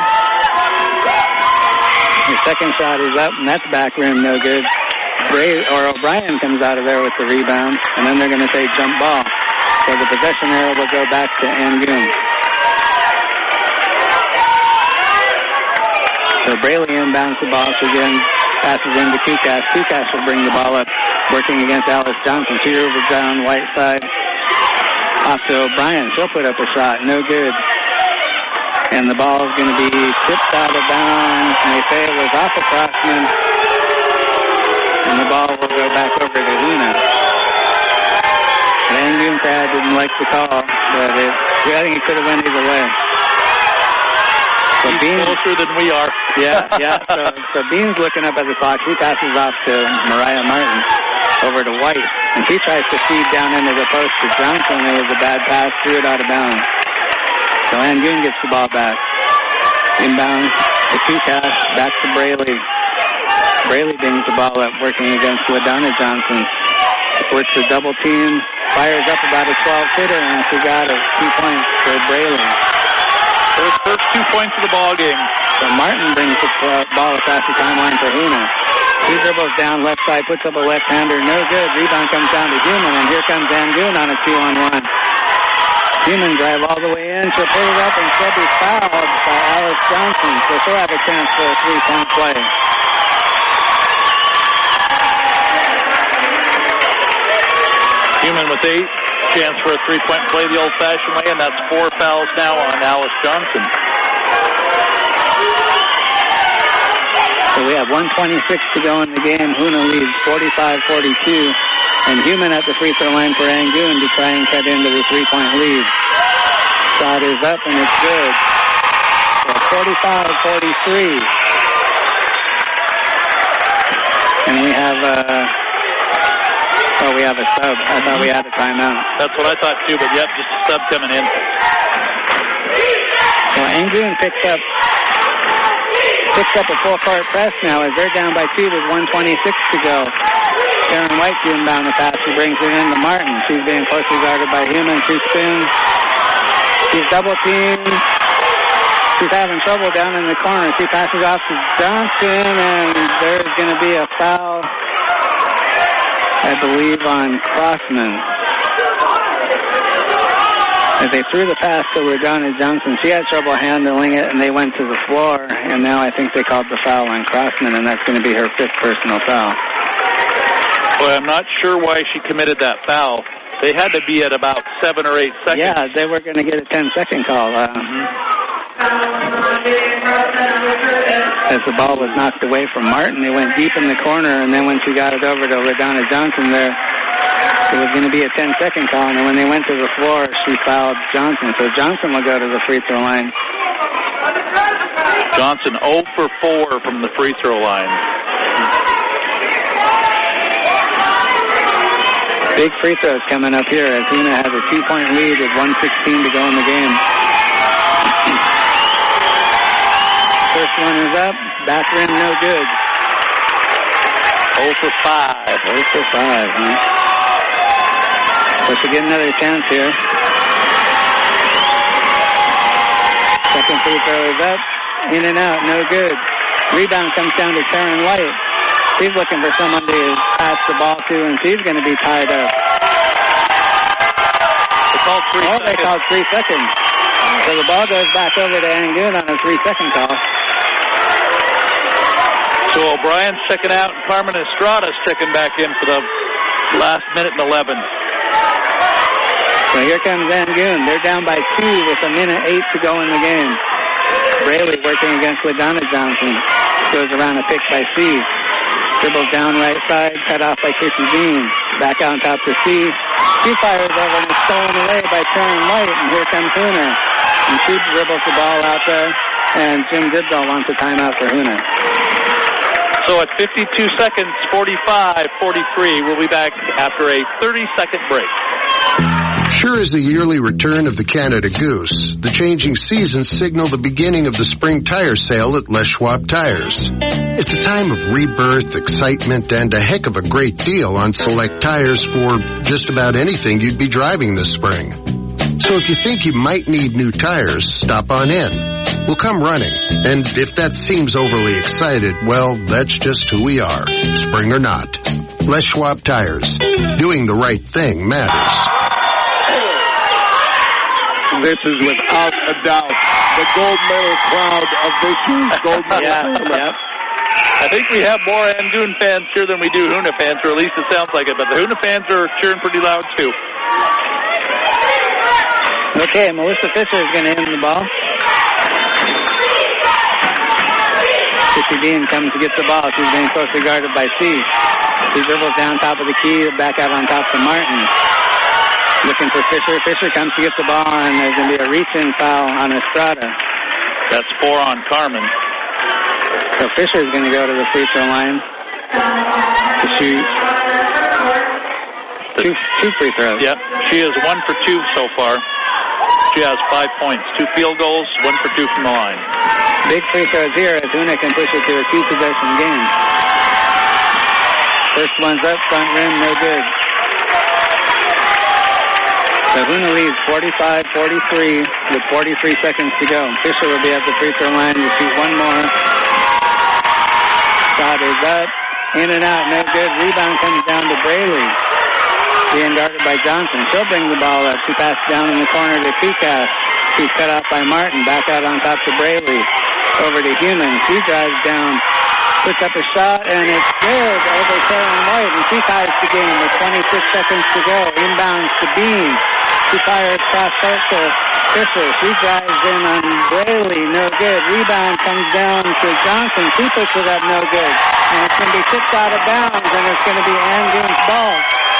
Her second shot is up, and that's back rim, no good. O'Brien comes out of there with the rebound, and then they're going to say jump ball. So the possession arrow will go back to Angoon. So Braley inbounds the ball, so again passes into Kukas. Kukas will bring the ball up, working against Alice Johnson. She moves down right side off to O'Brien. She'll put up a shot, no good. And the ball is going to be tipped out of bounds, and they say it was off of Crossman. And the ball will go back over to Huna. Van Goonstad didn't like the call, but I think it could have went either way. So He's closer than we are. Yeah. So Bean's looking up at the clock. She passes off to Mariah Martin over to White. And she tries to feed down into the post to Johnson. It was a bad pass, threw it out of bounds. So Angoon gets the ball back. Inbound to Kukas, back to Braley. Braley brings the ball up, working against LaDonna Johnson. Works the double team, fires up about a 12-footer, and she got it. 2 points for Braley. First 2 points of the ball game. So Martin brings the ball across the timeline for Huna. He dribbles down left side, puts up a left-hander, no good. Rebound comes down to Human, and here comes Angoon on a 2-on-1. Human drive all the way in. She'll put it up, and she'll be fouled by Alice Johnson. So she'll have a chance for a 3-point play. Human with 8. Chance for a 3-point play the old-fashioned way, and that's 4 fouls now on Alice Johnson. So we have 1:26 to go in the game. Huna leads 45-42, and Human at the free throw line for Angoon to try and cut into the 3-point lead. Shot is up, and it's good. So 45-43, and we have we have a sub. I thought we had a timeout. That's what I thought too, but yep, just a sub coming in. So Angoon picks up a full-court press now as they're down by 2 with 1:26 to go. Aaron White inbound the pass. She brings it into Martin. She's being closely guarded by Human. She spins. She's double-teamed. She's having trouble down in the corner. She passes off to Johnson, and there's going to be a foul, I believe, on Crossman. As they threw the pass to LaDonna Johnson, she had trouble handling it, and they went to the floor, and now I think they called the foul on Crossman, and that's going to be her 5th personal foul. Boy, I'm not sure why she committed that foul. They had to be at about 7 or 8 seconds. Yeah, they were going to get a 10-second call. As the ball was knocked away from Martin, it went deep in the corner, and then when she got it over to LaDonna Johnson there, it was going to be a 10-second call, and when they went to the floor, she fouled Johnson. So Johnson will go to the free throw line. Johnson 0 for 4 from the free throw line. Big free throws coming up here as Huna has a 2-point lead with 1:16 to go in the game. First one is up. Back rim, no good. 0 for 5. 0 for 5, huh? So to get another chance here. Second free throw is up. In and out, no good. Rebound comes down to Taryn White. She's looking for someone to pass the ball to, and she's going to be tied up. They called 3 seconds. So the ball goes back over to Angoon on a 3-second call. So O'Brien's checking out, and Carmen Estrada's checking back in for the last minute and 11. So here comes Angoon. They're down by 2 with 1:08 to go in the game. Braley working against LaDonna Johnson. Goes around a pick by C. Dribbles down right side, cut off by Chrissy Dean. Back on top to C. She fires over and it's stolen away by Taryn White, and here comes Huna. And she dribbles the ball out there, and Jim Dibdall wants a timeout for Huna. So at 52 seconds, 45-43, we'll be back after a 30-second break. Sure as the yearly return of the Canada Goose, the changing seasons signal the beginning of the spring tire sale at Les Schwab Tires. It's a time of rebirth, excitement, and a heck of a great deal on select tires for just about anything you'd be driving this spring. So if you think you might need new tires, stop on in. We'll come running, and if that seems overly excited, well, that's just who we are, spring or not. Les Schwab Tires. Doing the right thing matters. This is without a doubt the gold medal crowd of this year's gold medal tournament. I think we have more Angoon fans here than we do Huna fans, or at least it sounds like it, but the Huna fans are cheering pretty loud too. Okay, Melissa Fisher is going to end the ball. Chrissy Dean comes to get the ball. She's being closely guarded by C. She dribbles down top of the key, back out on top to Martin. Looking for Fisher. Fisher comes to get the ball, and there's going to be a reach-in foul on Estrada. That's 4 on Carmen. So Fisher's going to go to the free throw line to shoot two free throws. Yep, she is 1 for 2 so far. She has 5 points, 2 field goals, 1 for 2 from the line. Big free throws here as Huna can push it to a 2-possession game. First one's up, front rim, no good. So Huna leads 45-43 with 43 seconds to go. Fisher will be at the free throw line to shoot one more. Shot is up, in and out, no good. Rebound comes down to Braley. Being guarded by Johnson. She'll bring the ball up. She passes down in the corner to Tukas. She's cut off by Martin. Back out on top to Braley. Over to Human. She drives down. Puts up a shot, and it's good over Taryn White. And she ties the game with 26 seconds to go. Inbounds to Bean. She fires cross court to Fisher. She drives in on Braley. No good. Rebound comes down to Johnson. She puts it up. No good. And it's going to be tipped out of bounds, and it's going to be Angoon's ball.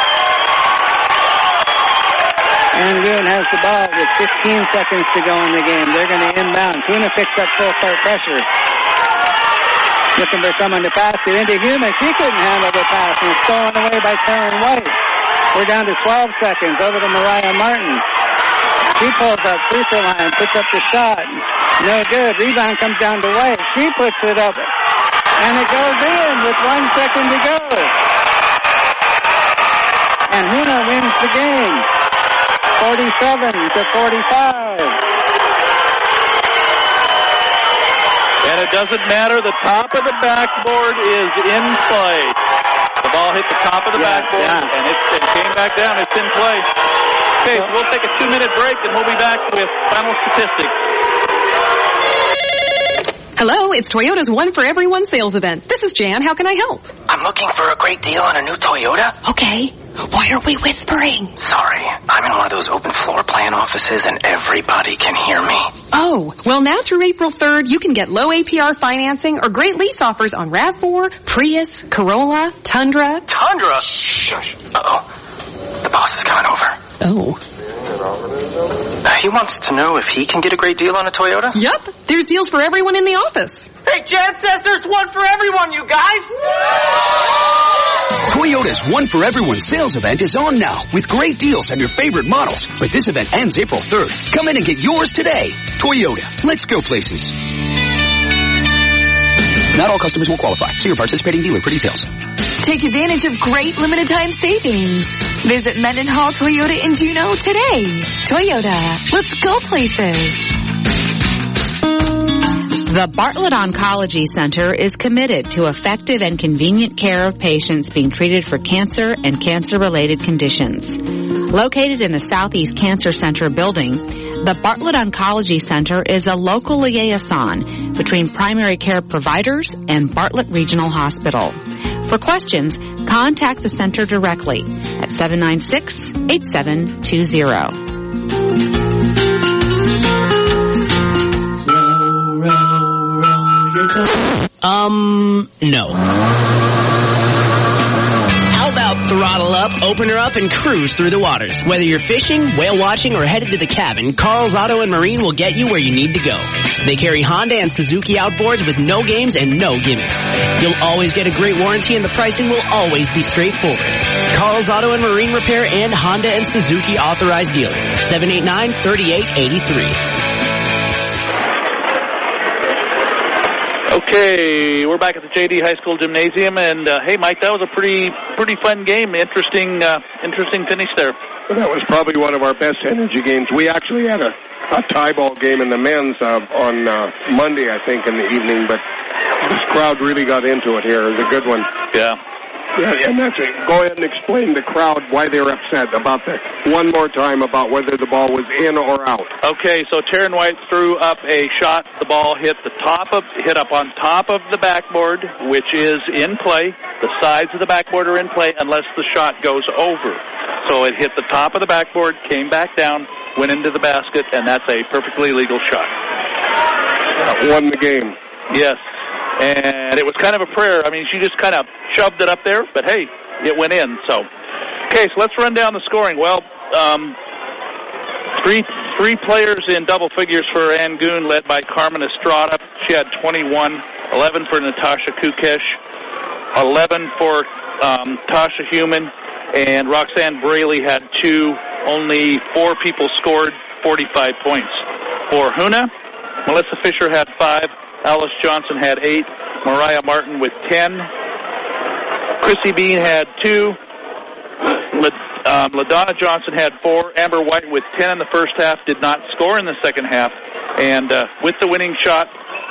Angoon has the ball with 15 seconds to go in the game. They're going to inbound. Huna picks up full court pressure. Looking for someone to pass it into Human. She couldn't handle the pass, and it's stolen away by Taryn White. We're down to 12 seconds. Over to Mariah Martin. She pulls up, free throw line, puts up the shot. No good. Rebound comes down to White. She puts it up, and it goes in with 1 second to go. And Huna wins the game. 47-45. And it doesn't matter. The top of the backboard is in play. The ball hit the top of the backboard, and it came back down. It's in play. Okay, so we'll take a 2-minute break, and we'll be back with final statistics. Hello, it's Toyota's One for Everyone sales event. This is Jan. How can I help? I'm looking for a great deal on a new Toyota. Okay. Why are we whispering? Sorry, I'm in one of those open floor plan offices and everybody can hear me. Oh, well now through April 3rd, you can get low APR financing or great lease offers on RAV4, Prius, Corolla, Tundra. Tundra? Shh. Uh-oh. The boss is coming over. Oh. He wants to know if he can get a great deal on a Toyota? Yep, there's deals for everyone in the office. Hey, Jan says there's one for everyone, you guys! Toyota's One for Everyone sales event is on now with great deals on your favorite models. But this event ends April 3rd. Come in and get yours today. Toyota, let's go places. Not all customers will qualify. See your participating dealer for details. Take advantage of great limited time savings. Visit Mendenhall Toyota in Juneau today. Toyota, let's go places. The Bartlett Oncology Center is committed to effective and convenient care of patients being treated for cancer and cancer-related conditions. Located in the Southeast Cancer Center building, the Bartlett Oncology Center is a local liaison between primary care providers and Bartlett Regional Hospital. For questions, contact the center directly at 796-8720. No. How about throttle up, open her up, and cruise through the waters? Whether you're fishing, whale watching, or headed to the cabin, Carl's Auto and Marine will get you where you need to go. They carry Honda and Suzuki outboards with no games and no gimmicks. You'll always get a great warranty and the pricing will always be straightforward. Carl's Auto and Marine Repair and Honda and Suzuki authorized dealer. 789-3883. Okay, we're back at the JD High School Gymnasium, and hey, Mike, that was a pretty fun game. Interesting finish there. Well, that was probably one of our best energy games. We actually had a tie ball game in the men's on Monday, I think, in the evening, but this crowd really got into it here. It was a good one. Yeah. Yeah, and that's it. Go ahead and explain the crowd why they were upset about that one more time about whether the ball was in or out. Okay, so Taryn White threw up a shot. The ball hit up on top of the backboard, which is in play. The sides of the backboard are in play unless the shot goes over. So it hit the top of the backboard, came back down, went into the basket, and that's a perfectly legal shot. That won the game. Yes. And it was kind of a prayer. I mean, she just kind of shoved it up there, but hey, it went in. So, okay, so let's run down the scoring. Well, three players in double figures for Angoon, led by Carmen Estrada. She had 21, 11 for Natasha Kukesh, 11 for Tasha Human, and Roxanne Braley had 2. Only 4 people scored, 45 points. For Huna, Melissa Fisher had 5. Alice Johnson had 8. Mariah Martin with 10. Chrissy Bean had 2. LaDonna Johnson had 4. Amber White with 10 in the first half, did not score in the second half. And with the winning shot,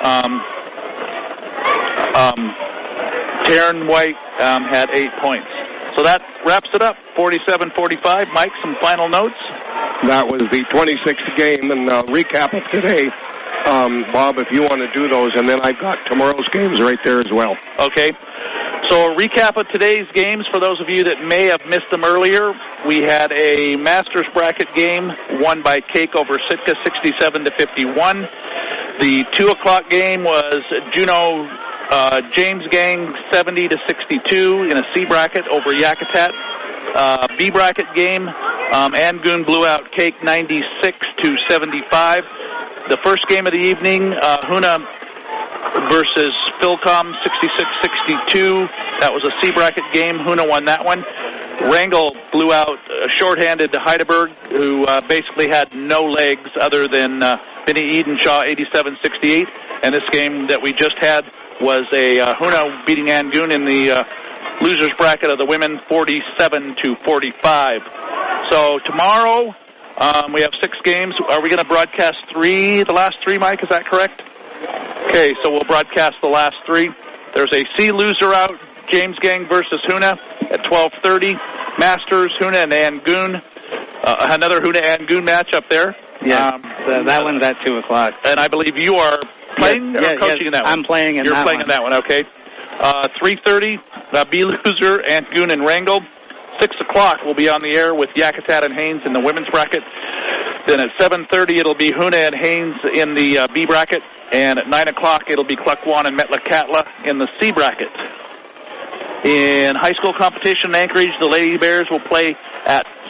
Taryn White had 8 points. So that wraps it up, 47-45. Mike, some final notes? That was the 26th game, and recap of today. Bob, if you want to do those, and then I've got tomorrow's games right there as well. Okay. So a recap of today's games for those of you that may have missed them earlier. We had a Masters bracket game won by Cake over Sitka 67-51. The 2 o'clock game was Juneau James Gang 70-62 in a C bracket over Yakutat. B bracket game, Angoon blew out Cake 96-75. The first game of the evening, Huna versus Philcom 66-62. That was a C bracket game. Huna won that one. Wrangell blew out shorthanded Heidelberg, who basically had no legs other than Vinnie Edenshaw 87-68. And this game that we just had was a Huna beating Angoon in the losers bracket of the women 47-45. So tomorrow we have 6 games. Are we going to broadcast the last 3, Mike? Is that correct? Okay, so we'll broadcast the last 3. There's a C loser out, James Gang versus Huna at 12:30. Masters, Huna and Angoon. Another Huna-Angoon match up there. Yeah, that one's at 2 o'clock. And I believe you are playing or coaching in that one? I'm playing in You're that one. You're playing in that one, okay. 3:30, B loser, Angoon and Wrangell. 6 o'clock we'll be on the air with Yakutat and Haynes in the women's bracket. Then at 7:30 it'll be Huna and Haynes in the B bracket. And at 9 o'clock it'll be Klukwan and Metlakatla in the C bracket. In high school competition in Anchorage, the Lady Bears will play at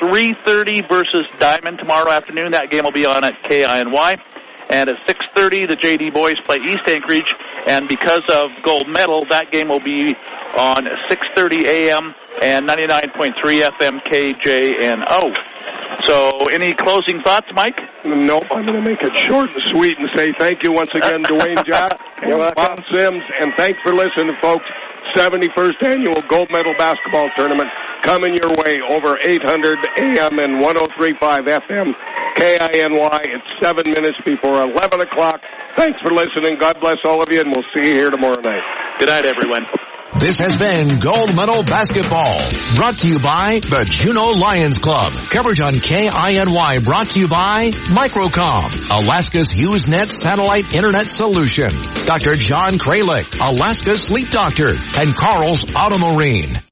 3:30 versus Diamond tomorrow afternoon. That game will be on at KINY. And at 6:30, the JD boys play East Anchorage. And because of gold medal, that game will be on 6:30 a.m. and 99.3 FM KJNO. So, any closing thoughts, Mike? Nope. I'm going to make it short and sweet and say thank you once again, Dwayne Jack and Bob Sims. And thanks for listening, folks. 71st Annual Gold Medal Basketball Tournament coming your way over 800 AM and 103.5 FM KINY. It's 7 minutes before 11 o'clock. Thanks for listening. God bless all of you, and we'll see you here tomorrow night. Good night, everyone. This has been Gold Medal Basketball, brought to you by the Juneau Lions Club. Coverage on KINY brought to you by Microcom, Alaska's HughesNet satellite internet solution. Dr. John Kralik, Alaska's sleep doctor, and Carl's Automarine.